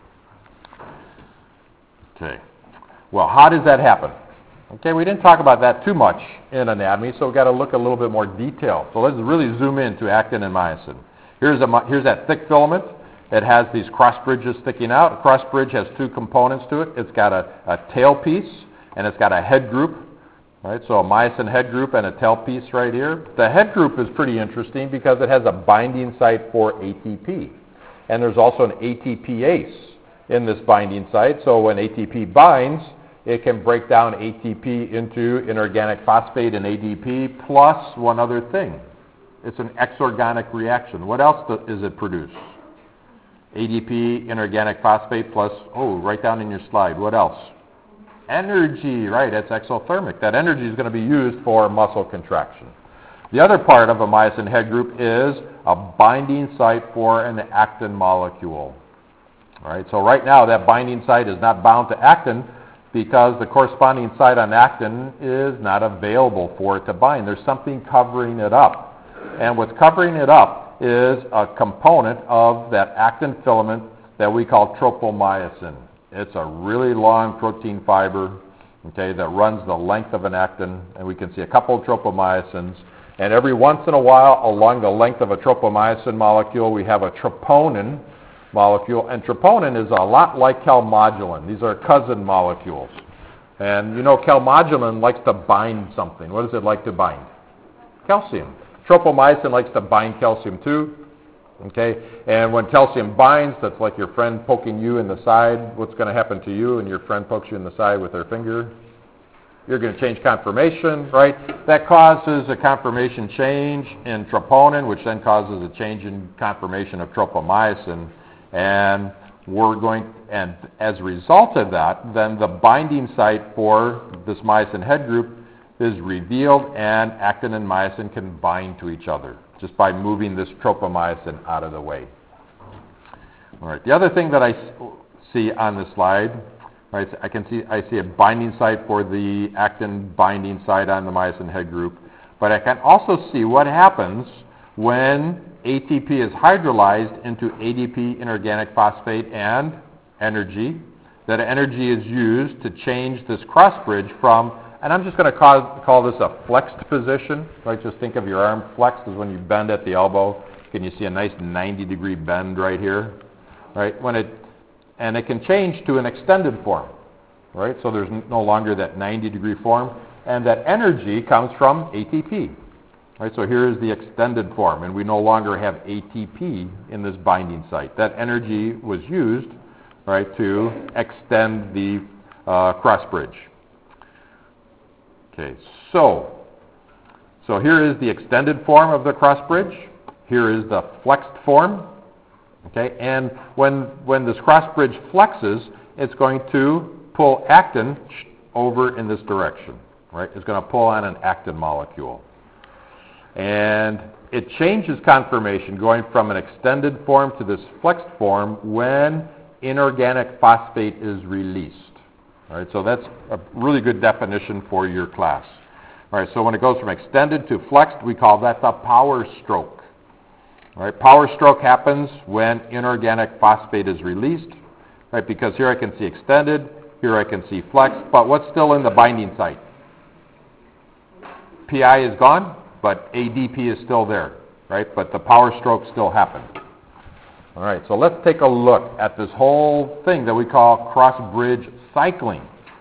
Okay. Well, how does that happen? Okay, we didn't talk about that too much in anatomy, so we've got to look a little bit more detail. So let's really zoom in to actin and myosin. Here's that thick filament. It has these cross bridges sticking out. A cross bridge has two components to it. It's got a tail piece, and it's got a head group. Right, so a myosin head group and a tail piece right here. The head group is pretty interesting because it has a binding site for ATP. And there's also an ATPase in this binding site. So when ATP binds, it can break down ATP into inorganic phosphate and ADP plus one other thing. It's an exorganic reaction. What else does it produce? ADP, inorganic phosphate plus, right down in your slide. What else? Energy, right, that's exothermic. That energy is going to be used for muscle contraction. The other part of a myosin head group is a binding site for an actin molecule. All right, so right now that binding site is not bound to actin because the corresponding site on actin is not available for it to bind. There's something covering it up. And what's covering it up is a component of that actin filament that we call tropomyosin. It's a really long protein fiber. okay, that runs the length of an actin, and we can see a couple of tropomycins. And every once in a while, along the length of a tropomycin molecule, we have a troponin molecule. And troponin is a lot like calmodulin. These are cousin molecules. And you know calmodulin likes to bind something. What does it like to bind? Calcium. Tropomycin likes to bind calcium too. Okay, and when calcium binds, that's like your friend poking you in the side. What's going to happen to you and your friend pokes you in the side with their finger? You're going to change conformation, right? That causes a conformation change in troponin, which then causes a change in conformation of tropomycin. And as a result of that, then the binding site for this myosin head group is revealed, and actin and myosin can bind to each other just by moving this tropomycin out of the way. All right. The other thing that I see on this slide, right, I see a binding site for the actin binding site on the myosin head group, but I can also see what happens when ATP is hydrolyzed into ADP inorganic phosphate and energy. That energy is used to change this cross bridge from, and I'm just going to call this a flexed position, right? Just think of your arm flexed as when you bend at the elbow. Can you see a nice 90-degree bend right here, right? And it can change to an extended form, right? So there's no longer that 90-degree form, and that energy comes from ATP, right? So here is the extended form, and we no longer have ATP in this binding site. That energy was used, right, to extend the cross bridge. Okay, so here is the extended form of the cross bridge. Here is the flexed form. Okay, and when this cross bridge flexes, it's going to pull actin over in this direction. Right, it's going to pull on an actin molecule, and it changes conformation, going from an extended form to this flexed form when inorganic phosphate is released. All right, so that's a really good definition for your class. All right, so when it goes from extended to flexed, we call that the power stroke. All right, power stroke happens when inorganic phosphate is released, right? Because here I can see extended, here I can see flexed, but what's still in the binding site? PI is gone, but ADP is still there, right? But the power stroke still happened. All right, so let's take a look at this whole thing that we call cross-bridge cycling.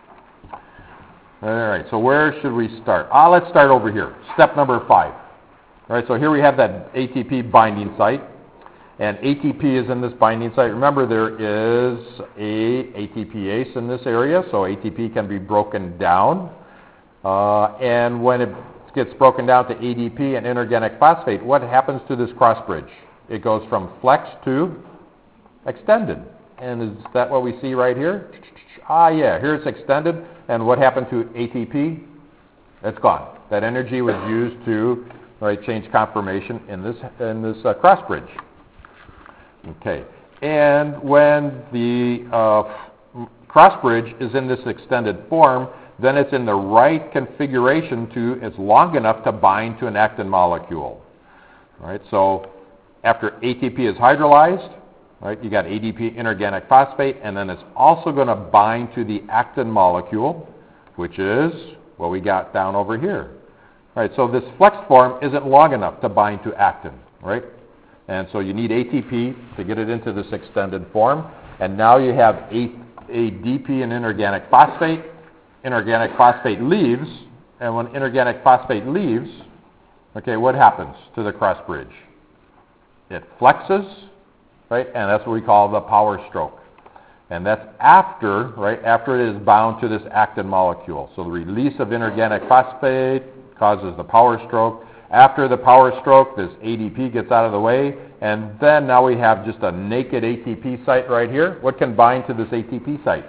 All right, so where should we start? Let's start over here, step number 5. All right, so here we have that ATP binding site, and ATP is in this binding site. Remember, there is a ATPase in this area, so ATP can be broken down. And when it gets broken down to ADP and inorganic phosphate, what happens to this cross bridge? It goes from flexed to extended. And is that what we see right here? Yeah, here it's extended. And what happened to ATP? It's gone. That energy was used to change conformation in this cross bridge. Okay. And when the cross bridge is in this extended form, then it's in the right configuration it's long enough to bind to an actin molecule. All right, so after ATP is hydrolyzed, right, you got ADP inorganic phosphate, and then it's also going to bind to the actin molecule, which is what we got down over here. All right, so this flexed form isn't long enough to bind to actin, right? And so you need ATP to get it into this extended form, and now you have ADP and inorganic phosphate. Inorganic phosphate leaves, and when inorganic phosphate leaves, okay, what happens to the cross bridge? It flexes, right, and that's what we call the power stroke. And that's after it is bound to this actin molecule. So the release of inorganic phosphate causes the power stroke. After the power stroke, this ADP gets out of the way, and then now we have just a naked ATP site right here. What can bind to this ATP site?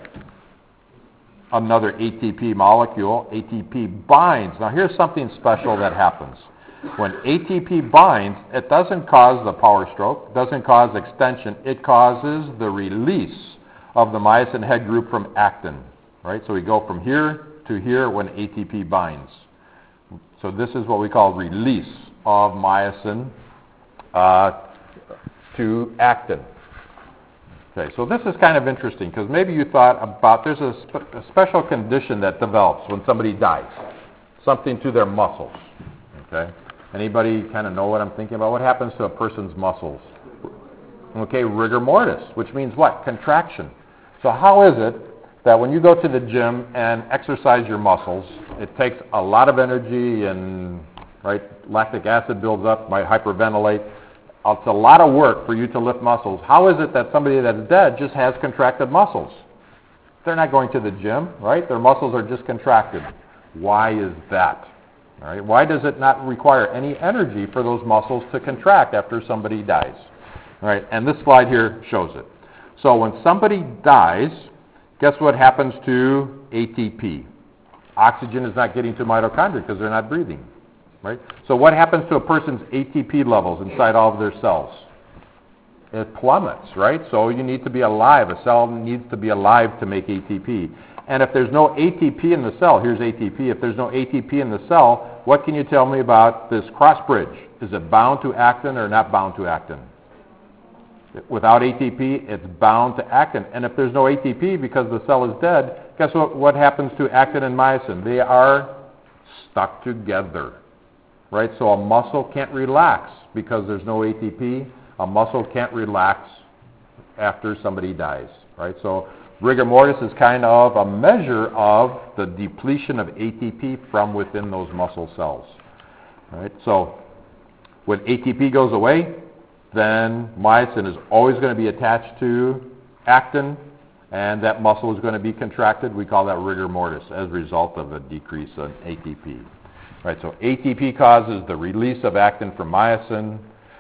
Another ATP molecule. ATP binds. Now here's something special that happens. When ATP binds, it doesn't cause the power stroke, doesn't cause extension, it causes the release of the myosin head group from actin. Right? So we go from here to here when ATP binds. So this is what we call release of myosin to actin. Okay, so this is kind of interesting because maybe you thought about there's a special condition that develops when somebody dies, something to their muscles. Okay, anybody kind of know what I'm thinking about? What happens to a person's muscles? Okay, rigor mortis, which means what? Contraction. So how is it that when you go to the gym and exercise your muscles, it takes a lot of energy and lactic acid builds up, might hyperventilate. It's a lot of work for you to lift muscles. How is it that somebody that's dead just has contracted muscles? They're not going to the gym, right? Their muscles are just contracted. Why is that? All right. Why does it not require any energy for those muscles to contract after somebody dies? All right. And this slide here shows it. So when somebody dies, guess what happens to ATP? Oxygen is not getting to mitochondria because they're not breathing. Right? So what happens to a person's ATP levels inside all of their cells? It plummets, right? So you need to be alive. A cell needs to be alive to make ATP. And if there's no ATP in the cell, here's ATP. If there's no ATP in the cell, what can you tell me about this cross bridge? Is it bound to actin or not bound to actin? Without ATP, it's bound to actin. And if there's no ATP because the cell is dead, guess what happens to actin and myosin? They are stuck together. Right? So a muscle can't relax because there's no ATP. A muscle can't relax after somebody dies. Right? So rigor mortis is kind of a measure of the depletion of ATP from within those muscle cells. Right? So when ATP goes away, then myosin is always going to be attached to actin, and that muscle is going to be contracted. We call that rigor mortis as a result of a decrease in ATP. Right, so ATP causes the release of actin from myosin,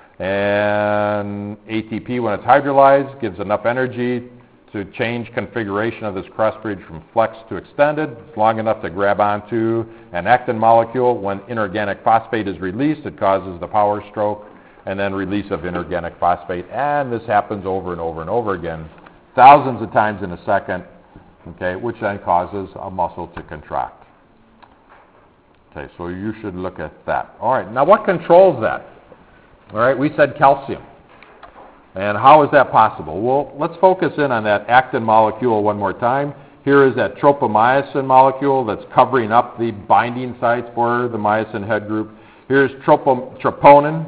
and ATP, when it's hydrolyzed, gives enough energy to change configuration of this cross bridge from flex to extended. It's long enough to grab onto an actin molecule. When inorganic phosphate is released, it causes the power stroke, and then release of inorganic phosphate. And this happens over and over and over again, thousands of times in a second, okay, which then causes a muscle to contract. Okay, so you should look at that. All right, now what controls that? All right, we said calcium. And how is that possible? Well, let's focus in on that actin molecule one more time. Here is that tropomyosin molecule that's covering up the binding sites for the myosin head group. Here's troponin.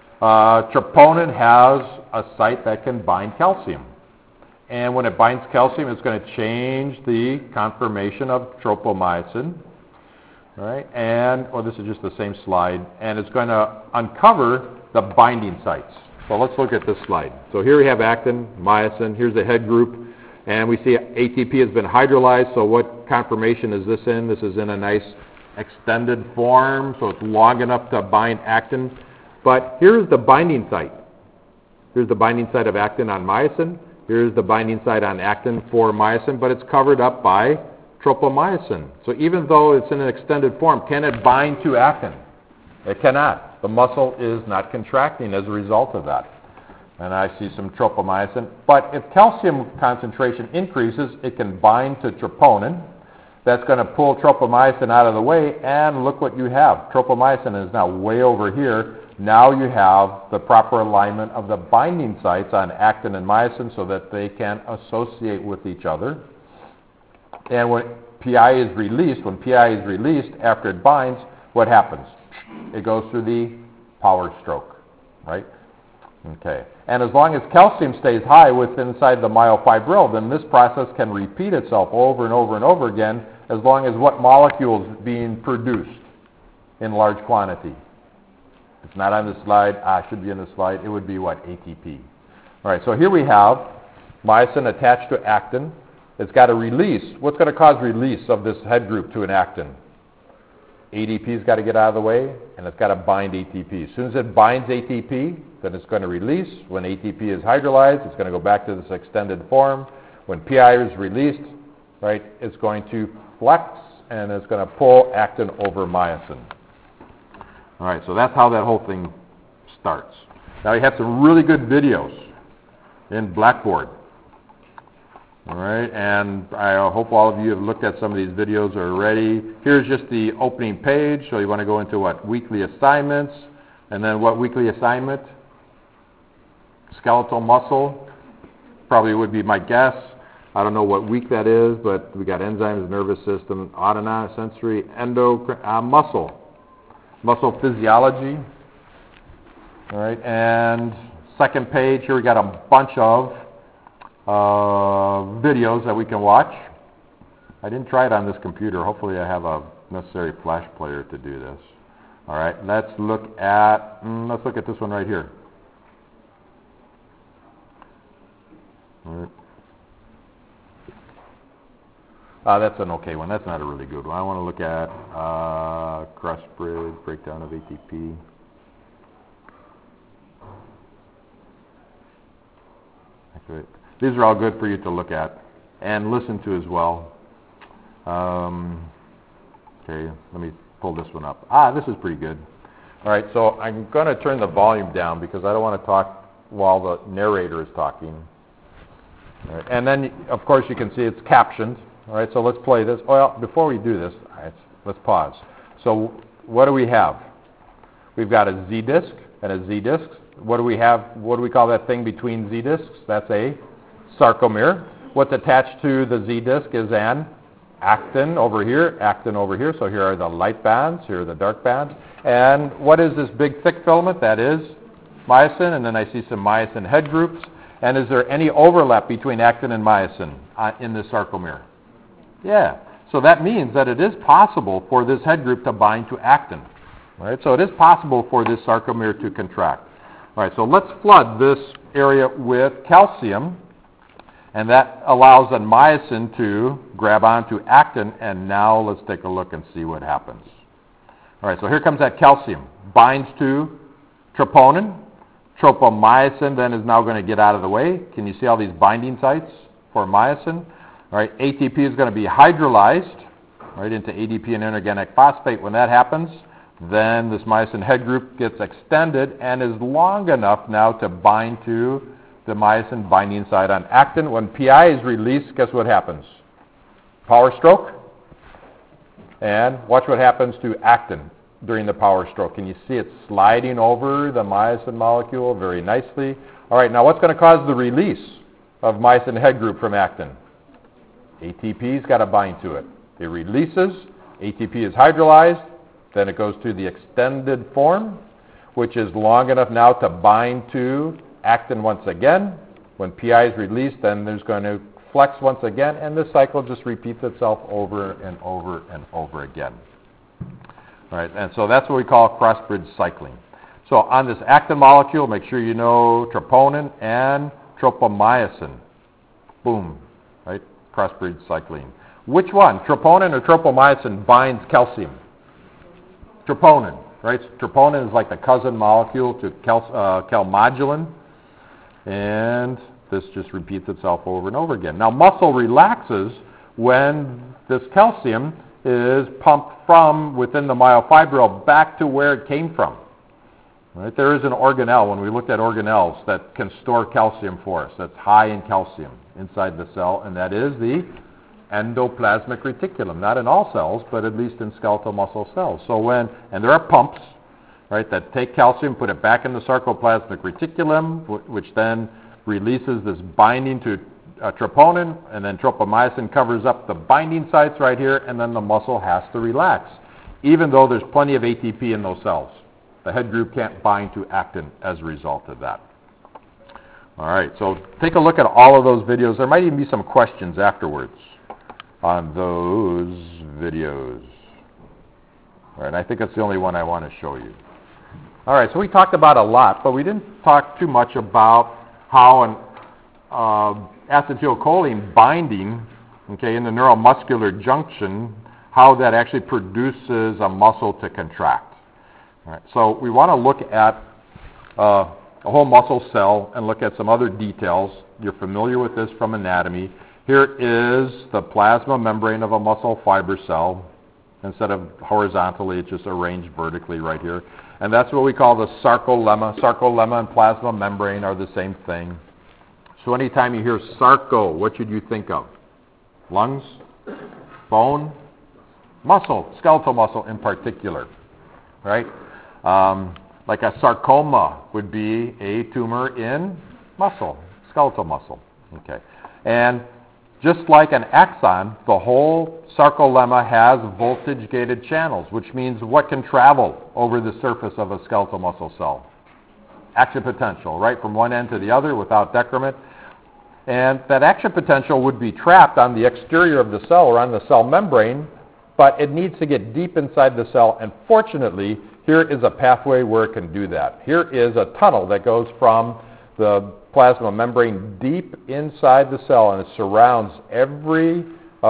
Troponin has a site that can bind calcium. And when it binds calcium, it's going to change the conformation of tropomyosin. All right, and this is just the same slide, and it's going to uncover the binding sites. So let's look at this slide. So here we have actin, myosin. Here's the head group, and we see ATP has been hydrolyzed. So what conformation is this in? This is in a nice extended form, so it's long enough to bind actin. But here's the binding site. Here's the binding site of actin on myosin. Here's the binding site on actin for myosin, but it's covered up by tropomyosin. So even though it's in an extended form, can it bind to actin? It cannot. The muscle is not contracting as a result of that. And I see some tropomyosin. But if calcium concentration increases, it can bind to troponin. That's going to pull tropomyosin out of the way, and look what you have. Tropomyosin is now way over here. Now you have the proper alignment of the binding sites on actin and myosin so that they can associate with each other. And when PI is released, after it binds, what happens? It goes through the power stroke, right? Okay. And as long as calcium stays high inside the myofibril, then this process can repeat itself over and over and over again, as long as what molecule is being produced in large quantity. It's not on the slide. It should be in the slide. It would be what? ATP. All right, so here we have myosin attached to actin. It's got to release. What's going to cause release of this head group to an actin? ADP's got to get out of the way, and it's got to bind ATP. As soon as it binds ATP, then it's going to release. When ATP is hydrolyzed, it's going to go back to this extended form. When PI is released, right, it's going to flex, and it's going to pull actin over myosin. All right, so that's how that whole thing starts. Now, you have some really good videos in Blackboard. All right, and I hope all of you have looked at some of these videos already. Here's just the opening page. So you want to go into what? Weekly assignments. And then what weekly assignment? Skeletal muscle probably would be my guess. I don't know what week that is, but we got enzymes, nervous system, autonomic, sensory, endocrine, muscle physiology. All right, and second page here we got a bunch of videos that we can watch. I didn't try it on this computer. Hopefully I have a necessary flash player to do this. All right, let's look at this one right here. All right. That's an okay one. That's not a really good one. I want to look at cross-bridge, breakdown of ATP. Okay. These are all good for you to look at and listen to as well. Okay, let me pull this one up. This is pretty good. All right, so I'm going to turn the volume down because I don't want to talk while the narrator is talking. All right, and then, of course, you can see it's captioned. All right, so let's play this. Well, before we do this, let's pause. So what do we have? We've got a Z-disc and a Z-disc. What do we have? What do we call that thing between Z-discs? That's a sarcomere. What's attached to the Z-disc is an actin over here. So here are the light bands, here are the dark bands. And what is this big thick filament? That is myosin, and then I see some myosin head groups. And is there any overlap between actin and myosin in this sarcomere? Yeah. So that means that it is possible for this head group to bind to actin. All right? So it is possible for this sarcomere to contract. All right, so let's flood this area with calcium, and that allows the myosin to grab onto actin, and now let's take a look and see what happens. All right, so here comes that calcium. Binds to troponin. Tropomyosin then is now going to get out of the way. Can you see all these binding sites for myosin? All right, ATP is going to be hydrolyzed right into ADP and inorganic phosphate. When that happens, then this myosin head group gets extended and is long enough now to bind to the myosin binding site on actin. When PI is released, guess what happens? Power stroke. And watch what happens to actin during the power stroke. Can you see it sliding over the myosin molecule very nicely? All right, now what's going to cause the release of myosin head group from actin? ATP's got to bind to it. It releases, ATP is hydrolyzed, then it goes to the extended form, which is long enough now to bind to actin once again. When PI is released, then there's going to flex once again, and this cycle just repeats itself over and over and over again. All right, and so that's what we call cross-bridge cycling. So on this actin molecule, make sure you know troponin and tropomyosin. Boom, right? Cross-bridge cycling. Which one, troponin or tropomyosin, binds calcium? Troponin, right? Troponin is like the cousin molecule to calmodulin, and this just repeats itself over and over again. Now, muscle relaxes when this calcium is pumped from within the myofibril back to where it came from. Right? There is an organelle, when we looked at organelles, that can store calcium for us, that's high in calcium inside the cell, and that is the endoplasmic reticulum. Not in all cells, but at least in skeletal muscle cells. So and there are pumps, right, that take calcium, put it back in the sarcoplasmic reticulum, which then releases this binding to troponin, and then tropomyosin covers up the binding sites right here, and then the muscle has to relax, even though there's plenty of ATP in those cells. The head group can't bind to actin as a result of that. All right, so take a look at all of those videos. There might even be some questions afterwards on those videos. All right, I think that's the only one I want to show you. All right, so we talked about a lot, but we didn't talk too much about how an acetylcholine binding, okay, in the neuromuscular junction, how that actually produces a muscle to contract. All right, so we want to look at a whole muscle cell and look at some other details. You're familiar with this from anatomy. Here is the plasma membrane of a muscle fiber cell. Instead of horizontally, it's just arranged vertically right here. And that's what we call the sarcolemma. Sarcolemma and plasma membrane are the same thing. So anytime you hear sarco, what should you think of? Lungs? Bone? Muscle, skeletal muscle in particular, right? Like a sarcoma would be a tumor in muscle, skeletal muscle. Okay. And just like an axon, the whole sarcolemma has voltage-gated channels, which means what can travel over the surface of a skeletal muscle cell? Action potential, right, from one end to the other without decrement. And that action potential would be trapped on the exterior of the cell or on the cell membrane, but it needs to get deep inside the cell, and fortunately, here is a pathway where it can do that. Here is a tunnel that goes from the plasma membrane deep inside the cell, and it surrounds every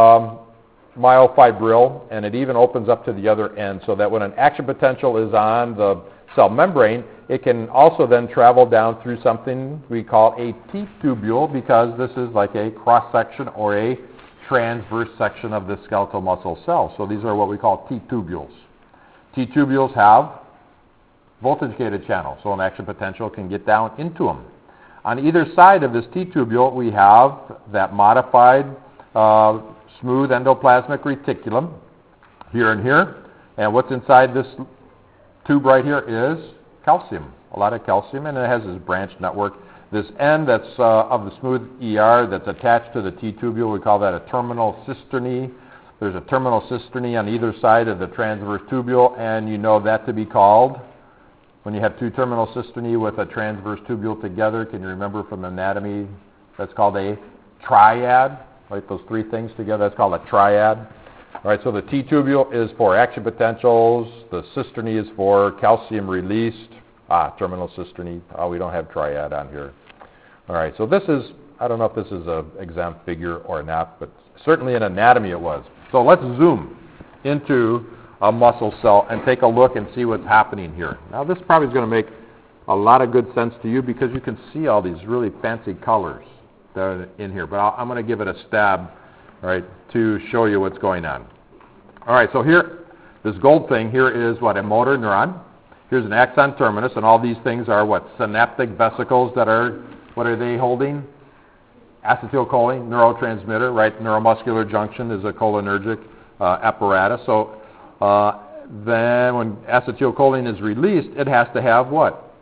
myofibril, and it even opens up to the other end, so that when an action potential is on the cell membrane, it can also then travel down through something we call a T-tubule, because this is like a cross-section or a transverse section of the skeletal muscle cell. So these are what we call T-tubules. T-tubules have voltage-gated channels, so an action potential can get down into them. On either side of this T-tubule, we have that modified smooth endoplasmic reticulum here and here. And what's inside this tube right here is calcium, a lot of calcium, and it has this branch network. This end that's of the smooth ER that's attached to the T-tubule, we call that a terminal cisternae. There's a terminal cisternae on either side of the transverse tubule, and you know that to be called, when you have two terminal cisternae with a transverse tubule together, can you remember from anatomy, that's called a triad, right? Those three things together, that's called a triad. All right, so the T-tubule is for action potentials, the cisternae is for calcium released. Terminal cisternae, we don't have triad on here. All right, so this is, I don't know if this is an exam figure or not, but certainly in anatomy it was. So let's zoom into a muscle cell and take a look and see what's happening here. Now this probably is going to make a lot of good sense to you because you can see all these really fancy colors that are in here, but I'm going to give it a stab, right, to show you what's going on. All right, so here, this gold thing here is what, a motor neuron. Here's an axon terminus, and all these things are what, synaptic vesicles that are, what are they holding? Acetylcholine, neurotransmitter, right? Neuromuscular junction is a cholinergic apparatus. So then when acetylcholine is released, it has to have what?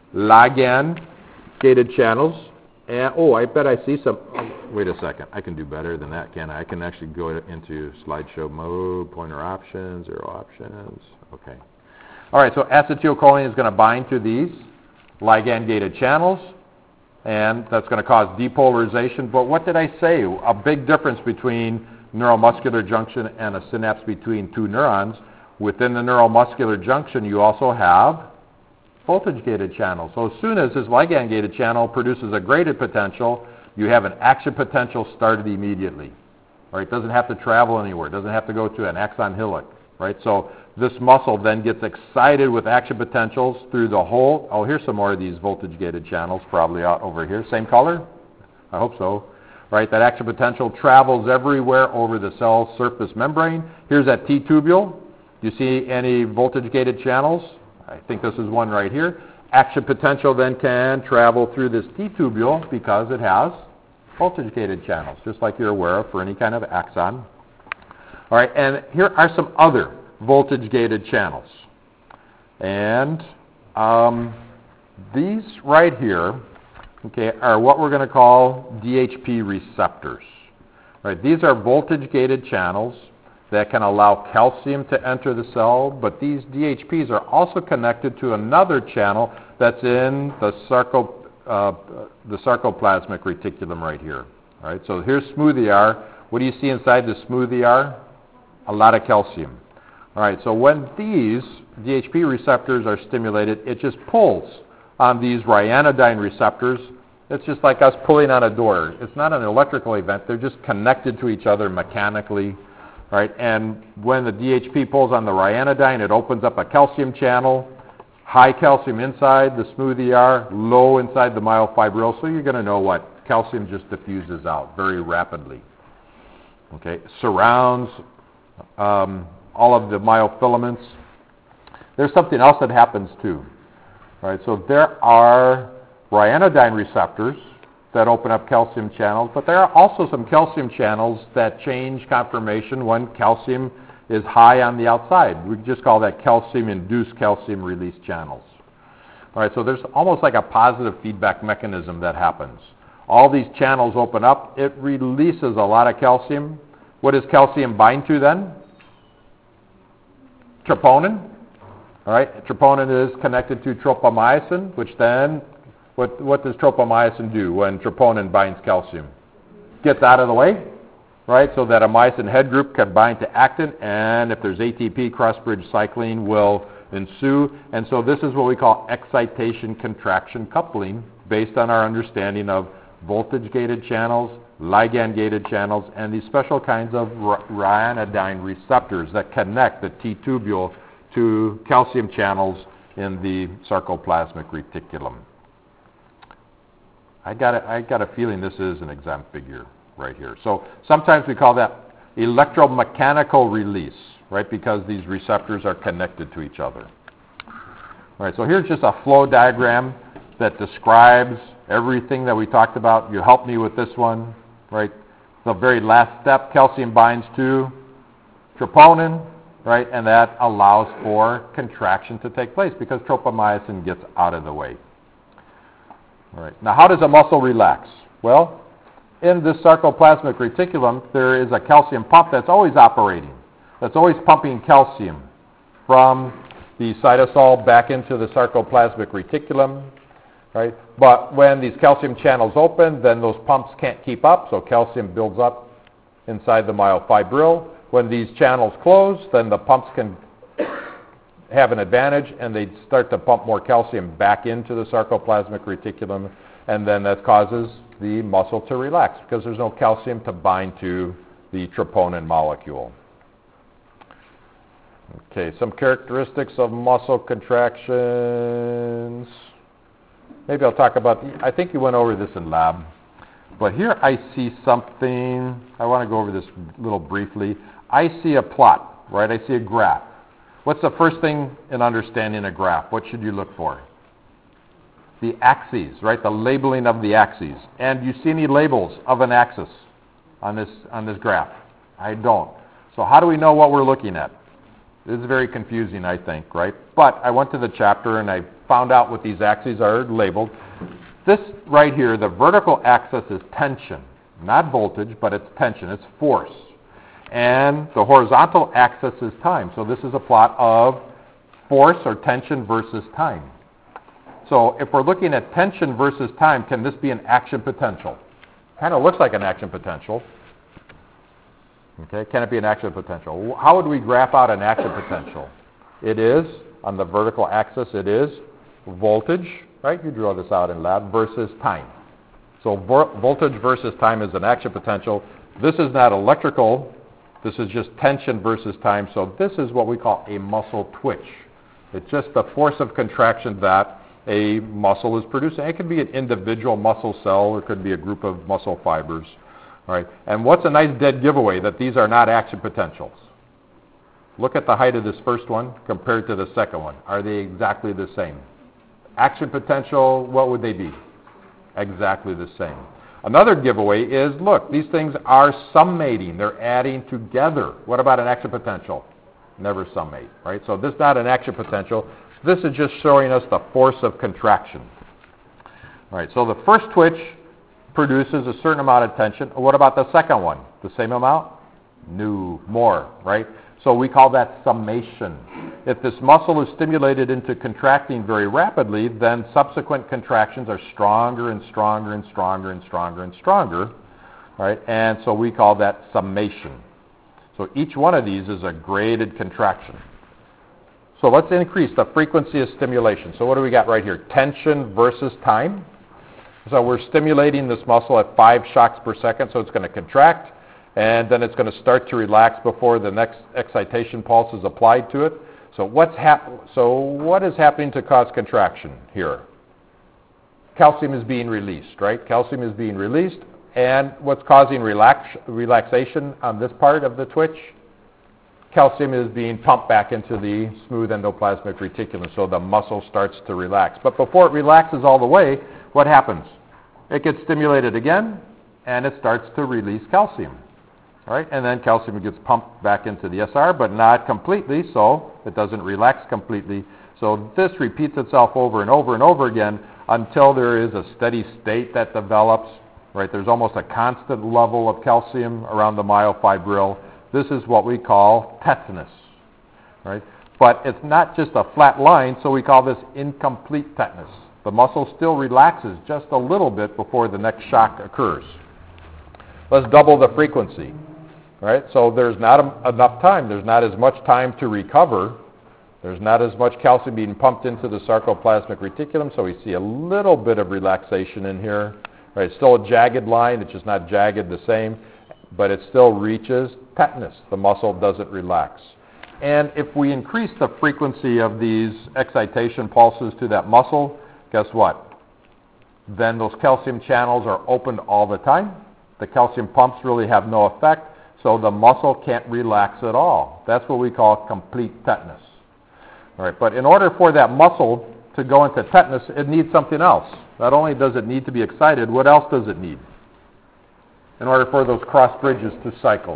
Ligand-gated channels. And, I bet I see some, wait a second, I can do better than that, can I? I can actually go into slideshow mode, pointer options, arrow options, okay. All right, so acetylcholine is going to bind to these ligand-gated channels, and that's going to cause depolarization. But what did I say? A big difference between neuromuscular junction and a synapse between two neurons. Within the neuromuscular junction, you also have voltage-gated channels. So as soon as this ligand-gated channel produces a graded potential, you have an action potential started immediately. Right? It doesn't have to travel anywhere. It doesn't have to go to an axon hillock. Right? So this muscle then gets excited with action potentials through the whole. Oh, here's some more of these voltage-gated channels probably out over here. Same color? I hope so. Right? That action potential travels everywhere over the cell surface membrane. Here's that T-tubule. Do you see any voltage-gated channels? I think this is one right here. Action potential then can travel through this T-tubule because it has voltage-gated channels, just like you're aware of for any kind of axon. All right, and here are some other voltage-gated channels. And these right here, okay, are what we're going to call DHP receptors. Right, these are voltage-gated channels that can allow calcium to enter the cell, but these DHPs are also connected to another channel that's in the sarcoplasmic reticulum right here. All right, so here's smooth ER. What do you see inside the smooth ER? A lot of calcium. All right, so when these DHP receptors are stimulated, it just pulls on these ryanodine receptors. It's just like us pulling on a door. It's not an electrical event. They're just connected to each other mechanically. Right, and when the DHP pulls on the ryanodine, it opens up a calcium channel, high calcium inside the smooth ER, low inside the myofibril, so you're going to know what calcium just diffuses out very rapidly. Okay, surrounds all of the myofilaments. There's something else that happens too. Right, so there are ryanodine receptors that open up calcium channels, but there are also some calcium channels that change conformation when calcium is high on the outside. We just call that calcium-induced calcium release channels. All right, so there's almost like a positive feedback mechanism that happens. all these channels open up, it releases a lot of calcium. What does calcium bind to then? Troponin. All right, troponin is connected to tropomyosin, which then, what does tropomyosin do when troponin binds calcium? Gets out of the way, right, so that a myosin head group can bind to actin, and if there's ATP, cross-bridge cycling will ensue. And so this is what we call excitation-contraction coupling, based on our understanding of voltage-gated channels, ligand-gated channels, and these special kinds of ryanodine receptors that connect the T-tubule to calcium channels in the sarcoplasmic reticulum. I got a feeling this is an exam figure right here. So sometimes we call that electromechanical release, right, because these receptors are connected to each other. All right, so here's just a flow diagram that describes everything that we talked about. You helped me with this one, right? The very last step, calcium binds to troponin, right, and that allows for contraction to take place because tropomyosin gets out of the way. All right. Now, how does a muscle relax? Well, in this sarcoplasmic reticulum, there is a calcium pump that's always operating, that's always pumping calcium from the cytosol back into the sarcoplasmic reticulum, right? But when these calcium channels open, then those pumps can't keep up, so calcium builds up inside the myofibril. When these channels close, then the pumps can have an advantage, and they start to pump more calcium back into the sarcoplasmic reticulum, and then that causes the muscle to relax because there's no calcium to bind to the troponin molecule. Okay, some characteristics of muscle contractions. Maybe I'll talk about, I think you went over this in lab, but here I see something, I want to go over this a little briefly. I see a plot, right? I see a graph. What's the first thing in understanding a graph? What should you look for? The axes, right? The labeling of the axes. And do you see any labels of an axis on this graph? I don't. So how do we know what we're looking at? This is very confusing, I think, right? But I went to the chapter and I found out what these axes are labeled. This right here, the vertical axis is tension, not voltage, but it's tension, it's force. And the horizontal axis is time. So this is a plot of force or tension versus time. So if we're looking at tension versus time, can this be an action potential? Kind of looks like an action potential. Okay, can it be an action potential? How would we graph out an action potential? It is, on the vertical axis, it is voltage, right? You draw this out in lab, versus time. So voltage versus time is an action potential. This is not electrical. This is just tension versus time. So this is what we call a muscle twitch. It's just the force of contraction that a muscle is producing. It could be an individual muscle cell or it could be a group of muscle fibers. All right. And what's a nice dead giveaway? That these are not action potentials. Look at the height of this first one compared to the second one. Are they exactly the same? Action potential, what would they be? Exactly the same. Another giveaway is, look, these things are summating. They're adding together. What about an action potential? Never summate, right? So this is not an action potential. This is just showing us the force of contraction. All right, so the first twitch produces a certain amount of tension. What about the second one? The same amount? No, more, right? So we call that summation. If this muscle is stimulated into contracting very rapidly, then subsequent contractions are stronger and stronger and stronger and stronger and stronger, right? And so we call that summation. So each one of these is a graded contraction. So let's increase the frequency of stimulation. So what do we got right here? Tension versus time. So we're stimulating this muscle at 5 shocks per second, so it's going to contract, and then it's going to start to relax before the next excitation pulse is applied to it. So what is happening to cause contraction here? Calcium is being released, right? Calcium is being released, and what's causing relaxation on this part of the twitch? Calcium is being pumped back into the smooth endoplasmic reticulum, so the muscle starts to relax. But before it relaxes all the way, what happens? It gets stimulated again, and it starts to release calcium. All right, and then calcium gets pumped back into the SR, but not completely, so it doesn't relax completely. So this repeats itself over and over and over again until there is a steady state that develops right? There's almost a constant level of calcium around the myofibril. This is what we call tetanus, right? But it's not just a flat line, so we call this incomplete tetanus. The muscle still relaxes just a little bit before the next shock occurs. Let's double the frequency, right? So there's not enough time. There's not as much time to recover. There's not as much calcium being pumped into the sarcoplasmic reticulum, so we see a little bit of relaxation in here. Right? It's still a jagged line. It's just not jagged the same, but it still reaches tetanus. The muscle doesn't relax. And if we increase the frequency of these excitation pulses to that muscle, guess what? Then those calcium channels are opened all the time. The calcium pumps really have no effect, so the muscle can't relax at all. That's what we call complete tetanus. All right, but in order for that muscle to go into tetanus, it needs something else. Not only does it need to be excited, what else does it need in order for those cross bridges to cycle?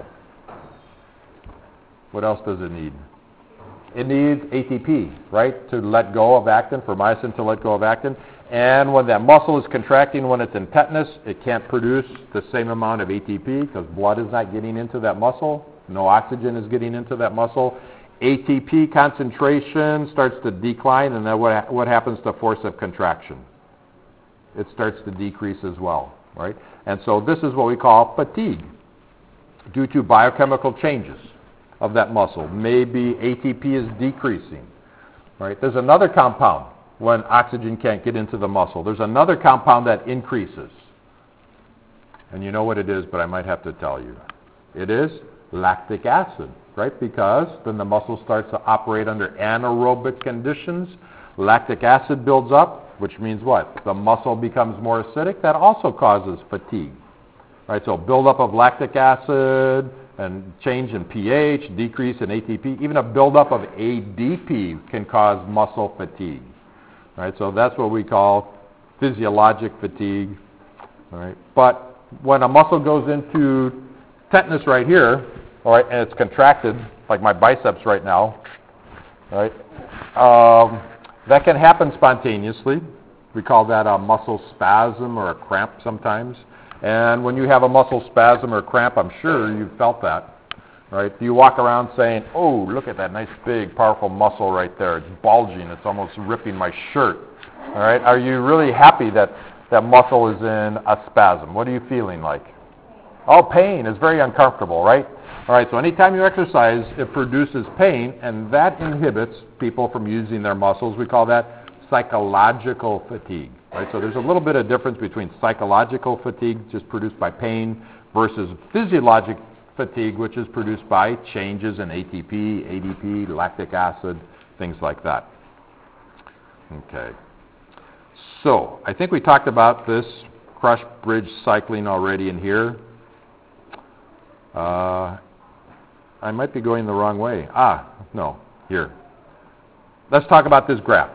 What else does it need? It needs ATP, right, to let go of actin, for myosin to let go of actin. And when that muscle is contracting, when it's in tetanus, it can't produce the same amount of ATP because blood is not getting into that muscle. No oxygen is getting into that muscle. ATP concentration starts to decline, and then what happens to force of contraction? It starts to decrease as well, right? And so this is what we call fatigue due to biochemical changes of that muscle. Maybe ATP is decreasing, right? There's another compound when oxygen can't get into the muscle. There's another compound that increases. And you know what it is, but I might have to tell you. It is lactic acid, right? Because then the muscle starts to operate under anaerobic conditions. Lactic acid builds up, which means what? The muscle becomes more acidic. That also causes fatigue, right? So buildup of lactic acid and change in pH, decrease in ATP, even a buildup of ADP can cause muscle fatigue, right? So that's what we call physiologic fatigue, all right? But when a muscle goes into tetanus right here, all right, and it's contracted, like my biceps right now, right? That can happen spontaneously. We call that a muscle spasm or a cramp sometimes. And when you have a muscle spasm or cramp, I'm sure you've felt that, right? Do you walk around saying, oh, look at that nice big powerful muscle right there. It's bulging. It's almost ripping my shirt, all right? Are you really happy that that muscle is in a spasm? What are you feeling like? Oh, pain is very uncomfortable, right? All right, so anytime you exercise, it produces pain, and that inhibits people from using their muscles. We call that psychological fatigue, right? So there's a little bit of difference between psychological fatigue, just produced by pain, versus physiologic fatigue, which is produced by changes in ATP, ADP, lactic acid, things like that. Okay. So I think we talked about this cross bridge cycling already in here. I might be going the wrong way. No, here. Let's talk about this graph.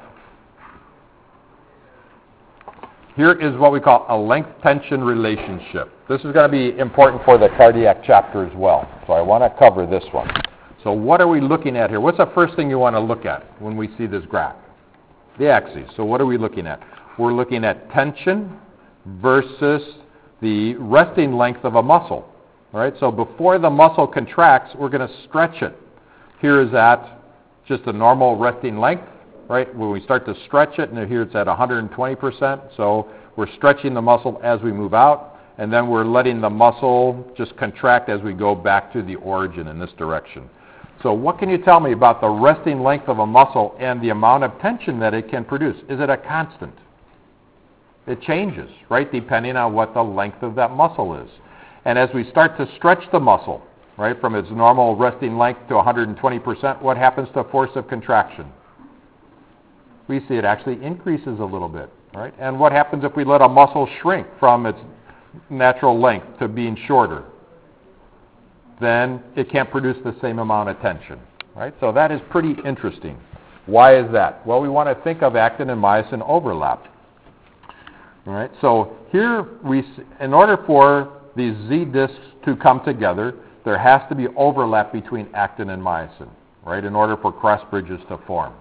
Here is what we call a length-tension relationship. This is going to be important for the cardiac chapter as well, so I want to cover this one. So what are we looking at here? What's the first thing you want to look at when we see this graph? The axes. So what are we looking at? We're looking at tension versus the resting length of a muscle. All right, so before the muscle contracts, we're going to stretch it. Here is at just a normal resting length, right? When we start to stretch it, and here it's at 120%. So we're stretching the muscle as we move out, and then we're letting the muscle just contract as we go back to the origin in this direction. So what can you tell me about the resting length of a muscle and the amount of tension that it can produce? Is it a constant? It changes, right, depending on what the length of that muscle is. And as we start to stretch the muscle, right, from its normal resting length to 120%, what happens to force of contraction? We see it actually increases a little bit, right? And what happens if we let a muscle shrink from its natural length to being shorter? Then it can't produce the same amount of tension, right? So that is pretty interesting. Why is that? Well, we want to think of actin and myosin overlap. All right, so here in order for these Z discs to come together, there has to be overlap between actin and myosin, right, in order for cross bridges to form.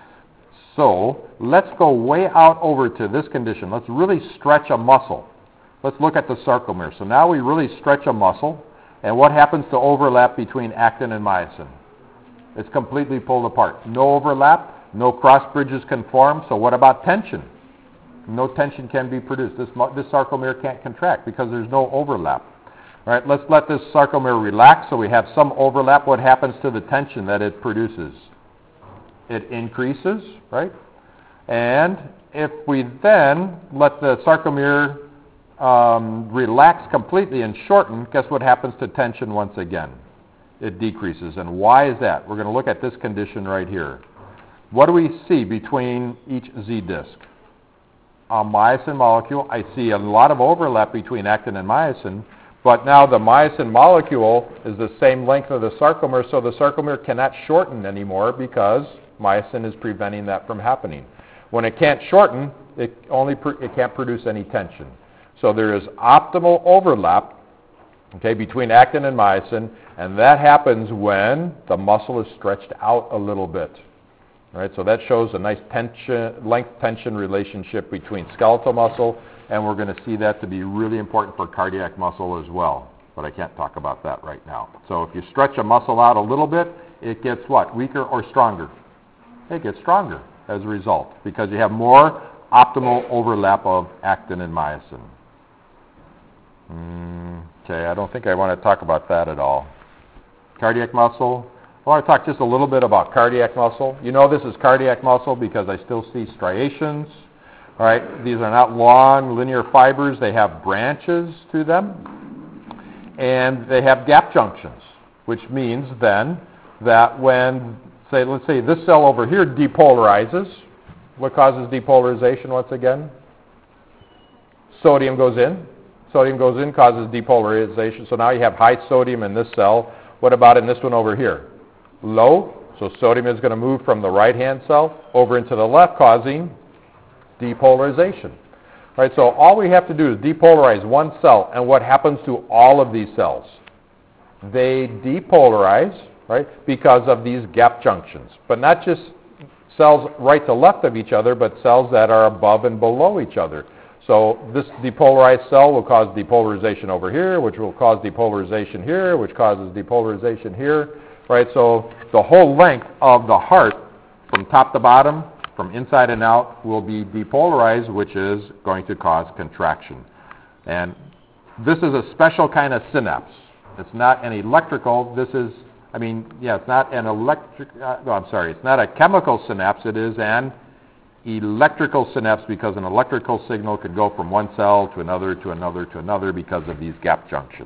So let's go way out over to this condition. Let's really stretch a muscle, Let's look at the sarcomere. So now we really stretch a muscle, and what happens to overlap between actin and myosin? It's completely pulled apart. No overlap, no cross bridges can form, so what about tension? No tension can be produced. This sarcomere can't contract because there's no overlap. All right, let's let this sarcomere relax so we have some overlap. What happens to the tension that it produces? It increases, right? And if we then let the sarcomere relax completely and shorten, guess what happens to tension once again? It decreases. And why is that? We're going to look at this condition right here. What do we see between each Z disc? A myosin molecule. I see a lot of overlap between actin and myosin, but now the myosin molecule is the same length of the sarcomere, so the sarcomere cannot shorten anymore because myosin is preventing that from happening. When it can't shorten, it can't produce any tension. So there is optimal overlap, okay, between actin and myosin, and that happens when the muscle is stretched out a little bit. All right, so that shows a nice length-tension relationship between skeletal muscle, and we're going to see that to be really important for cardiac muscle as well. But I can't talk about that right now. So if you stretch a muscle out a little bit, it gets what? Weaker or stronger? It gets stronger as a result because you have more optimal overlap of actin and myosin. Okay, I don't think I want to talk about that at all. Cardiac muscle. I want to talk just a little bit about cardiac muscle. You know this is cardiac muscle because I still see striations. All right, these are not long linear fibers. They have branches to them, and they have gap junctions, which means then that when, let's say this cell over here depolarizes. What causes depolarization once again? Sodium goes in. Sodium goes in, causes depolarization. So now you have high sodium in this cell. What about in this one over here? Low. So sodium is going to move from the right-hand cell over into the left, causing depolarization. All right, so all we have to do is depolarize one cell, and what happens to all of these cells? They depolarize, right, because of these gap junctions. But not just cells right to left of each other, but cells that are above and below each other. So this depolarized cell will cause depolarization over here, which will cause depolarization here, which causes depolarization here, right? So the whole length of the heart from top to bottom, from inside and out, will be depolarized, which is going to cause contraction. And this is a special kind of synapse. It's not an electrical, it's not an it's not a chemical synapse, it is an electrical synapse because an electrical signal could go from one cell to another to another to another because of these gap junctions.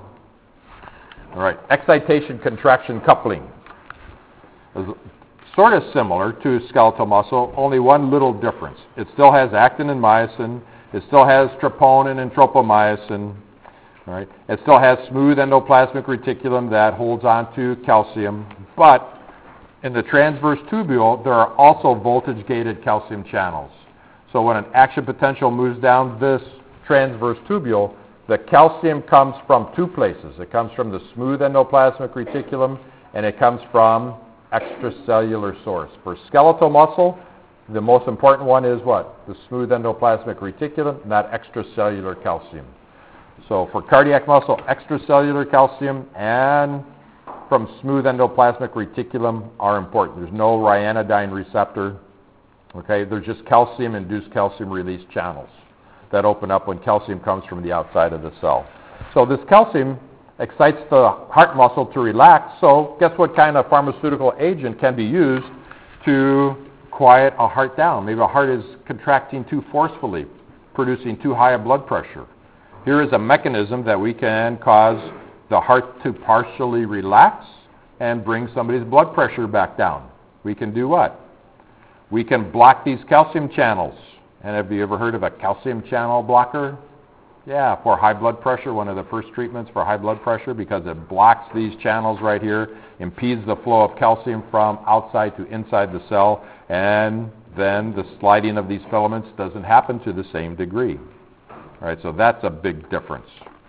All right, excitation, contraction, coupling is sort of similar to skeletal muscle, only one little difference. It still has actin and myosin. It still has troponin and tropomyosin. All right, it still has smooth endoplasmic reticulum that holds on to calcium, but in the transverse tubule, there are also voltage-gated calcium channels. So when an action potential moves down this transverse tubule, the calcium comes from two places. It comes from the smooth endoplasmic reticulum, and it comes from extracellular source. For skeletal muscle, the most important one is what? The smooth endoplasmic reticulum, not extracellular calcium. So for cardiac muscle, extracellular calcium and from smooth endoplasmic reticulum are important. There's no ryanodine receptor. Okay, there's just calcium-induced calcium release channels that open up when calcium comes from the outside of the cell. So this calcium excites the heart muscle to relax. So guess what kind of pharmaceutical agent can be used to quiet a heart down? Maybe a heart is contracting too forcefully, producing too high a blood pressure. Here is a mechanism that we can cause the heart to partially relax and bring somebody's blood pressure back down. We can do what? We can block these calcium channels. And have you ever heard of a calcium channel blocker? Yeah, for high blood pressure, one of the first treatments for high blood pressure, because it blocks these channels right here, impedes the flow of calcium from outside to inside the cell, and then the sliding of these filaments doesn't happen to the same degree. All right, so that's a big difference.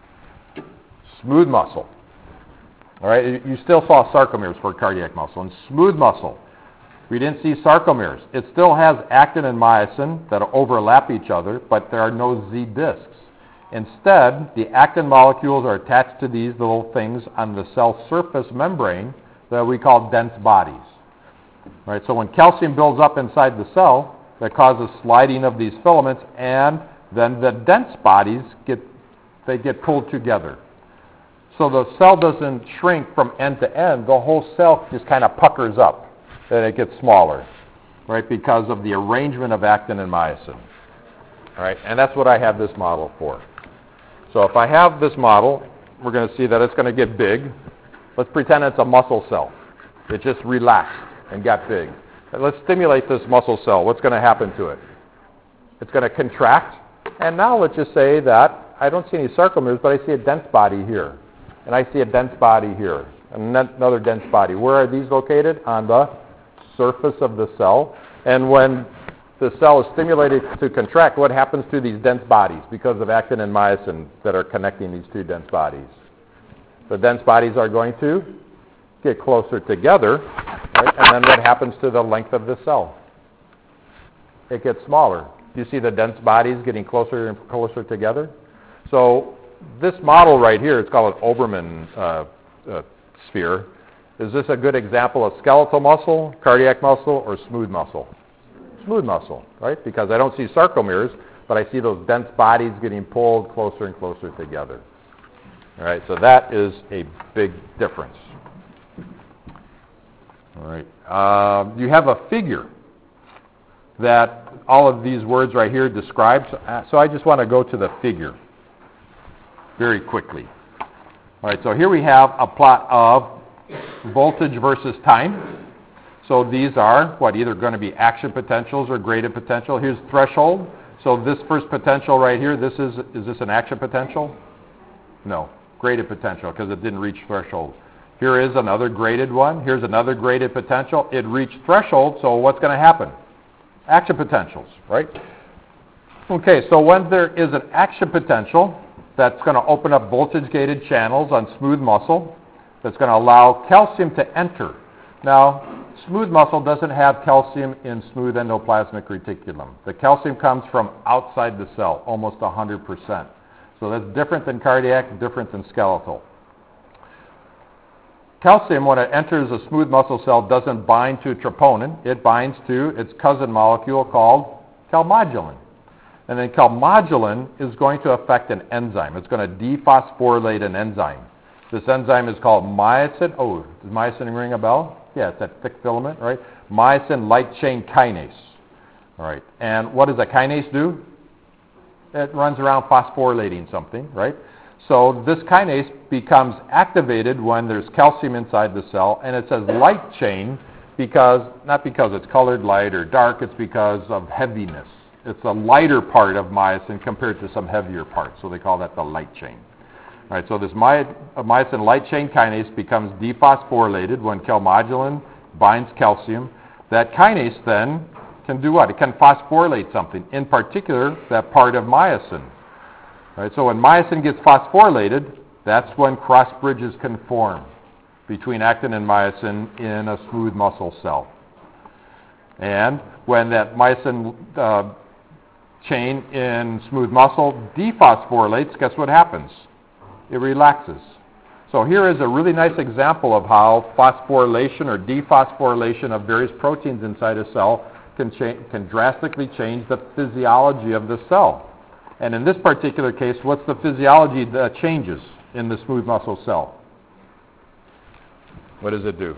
Smooth muscle. All right, you still saw sarcomeres for cardiac muscle. And smooth muscle, we didn't see sarcomeres. It still has actin and myosin that overlap each other, but there are no Z discs. Instead, the actin molecules are attached to these little things on the cell surface membrane that we call dense bodies. Right, so when calcium builds up inside the cell, that causes sliding of these filaments, and then the dense bodies get pulled together. So the cell doesn't shrink from end to end. The whole cell just kind of puckers up, and it gets smaller, right, because of the arrangement of actin and myosin. All right, and that's what I have this model for. So if I have this model, we're going to see that it's going to get big. Let's pretend it's a muscle cell. It just relaxed and got big. And let's stimulate this muscle cell. What's going to happen to it? It's going to contract. And now let's just say that I don't see any sarcomeres, but I see a dense body here. And I see a dense body here. And another dense body. Where are these located? On the surface of the cell. And when the cell is stimulated to contract, what happens to these dense bodies because of actin and myosin that are connecting these two dense bodies? The dense bodies are going to get closer together, right? And then what happens to the length of the cell? It gets smaller. You see the dense bodies getting closer and closer together? So this model right here, it's called an Obermann sphere. Is this a good example of skeletal muscle, cardiac muscle, or smooth muscle? Smooth muscle, right? Because I don't see sarcomeres, but I see those dense bodies getting pulled closer and closer together. All right, so that is a big difference. All right, you have a figure that all of these words right here describe. So I just want to go to the figure very quickly. All right, so here we have a plot of voltage versus time. So these are, either going to be action potentials or graded potential. Here's threshold. So this first potential right here, is this an action potential? No, graded potential because it didn't reach threshold. Here is another graded one. Here's another graded potential. It reached threshold, so what's going to happen? Action potentials, right? Okay, so when there is an action potential, that's going to open up voltage-gated channels on smooth muscle that's going to allow calcium to enter. Now, smooth muscle doesn't have calcium in smooth endoplasmic reticulum. The calcium comes from outside the cell, almost 100%. So that's different than cardiac, different than skeletal. Calcium, when it enters a smooth muscle cell, doesn't bind to troponin. It binds to its cousin molecule called calmodulin. And then calmodulin is going to affect an enzyme. It's going to dephosphorylate an enzyme. This enzyme is called myosin. Oh, does myosin ring a bell? Yeah, it's that thick filament, right? Myosin light chain kinase. All right. And what does a kinase do? It runs around phosphorylating something, right? So this kinase becomes activated when there's calcium inside the cell, and it says light chain because, not because it's colored light or dark, it's because of heaviness. It's a lighter part of myosin compared to some heavier parts, so they call that the light chain. All right, so this myosin light chain kinase becomes dephosphorylated when calmodulin binds calcium. That kinase then can do what? It can phosphorylate something, in particular that part of myosin. All right, so when myosin gets phosphorylated, that's when cross bridges can form between actin and myosin in a smooth muscle cell. And when that myosin chain in smooth muscle dephosphorylates, guess what happens? It relaxes. So here is a really nice example of how phosphorylation or dephosphorylation of various proteins inside a cell can drastically change the physiology of the cell. And in this particular case, what's the physiology that changes in the smooth muscle cell? What does it do?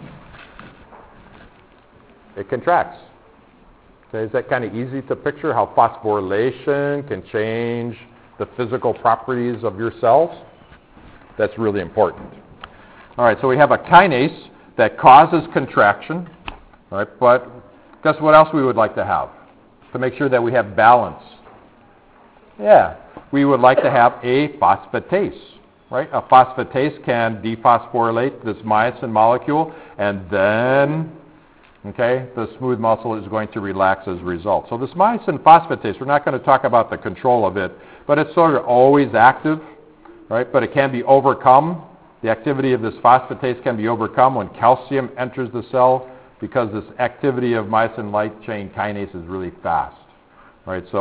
It contracts. Okay, is that kind of easy to picture how phosphorylation can change the physical properties of your cells? That's really important. All right, so we have a kinase that causes contraction, all right, but guess what else we would like to have to make sure that we have balance? Yeah, we would like to have a phosphatase, right? A phosphatase can dephosphorylate this myosin molecule, and then, okay, the smooth muscle is going to relax as a result. So this myosin phosphatase, we're not going to talk about the control of it, but it's sort of always active, right? But it can be overcome. The activity of this phosphatase can be overcome when calcium enters the cell because this activity of myosin light chain kinase is really fast, right? So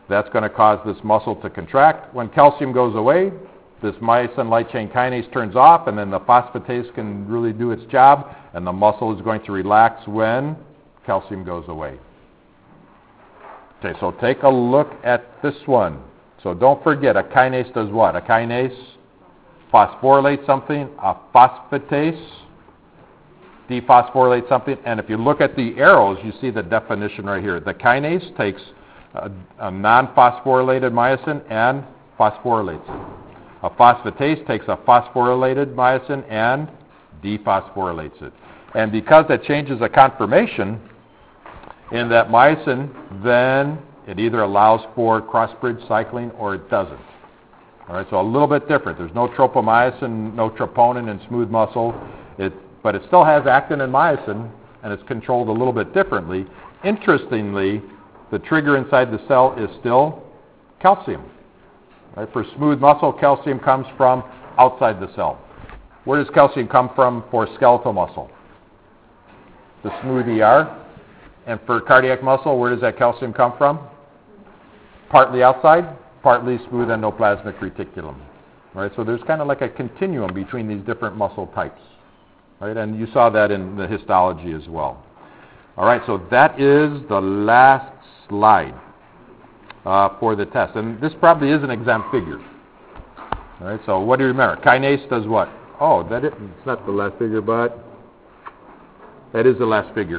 That's going to cause this muscle to contract. When calcium goes away, this myosin light chain kinase turns off, and then the phosphatase can really do its job, and the muscle is going to relax when calcium goes away. Okay, so take a look at this one. So don't forget, a kinase does what? A kinase phosphorylates something, a phosphatase dephosphorylates something, and if you look at the arrows, you see the definition right here. The kinase takes a non-phosphorylated myosin and phosphorylates it. A phosphatase takes a phosphorylated myosin and dephosphorylates it. And because that changes the conformation in that myosin, then it either allows for cross-bridge cycling or it doesn't. All right, so a little bit different. There's no tropomyosin, no troponin in smooth muscle, but it still has actin and myosin, and it's controlled a little bit differently. Interestingly, the trigger inside the cell is still calcium. Right? For smooth muscle, calcium comes from outside the cell. Where does calcium come from for skeletal muscle? The smooth ER. And for cardiac muscle, where does that calcium come from? Partly outside, partly smooth endoplasmic reticulum. Right? So there's kind of like a continuum between these different muscle types. Right? And you saw that in the histology as well. All right, so that is the last slide for the test. And this probably is an exam figure. All right, so what do you remember? Kinase does what? Oh, it's not the last figure, but that is the last figure.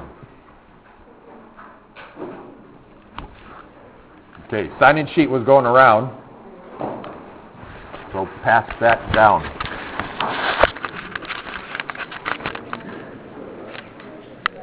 Okay, sign-in sheet was going around, so pass that down.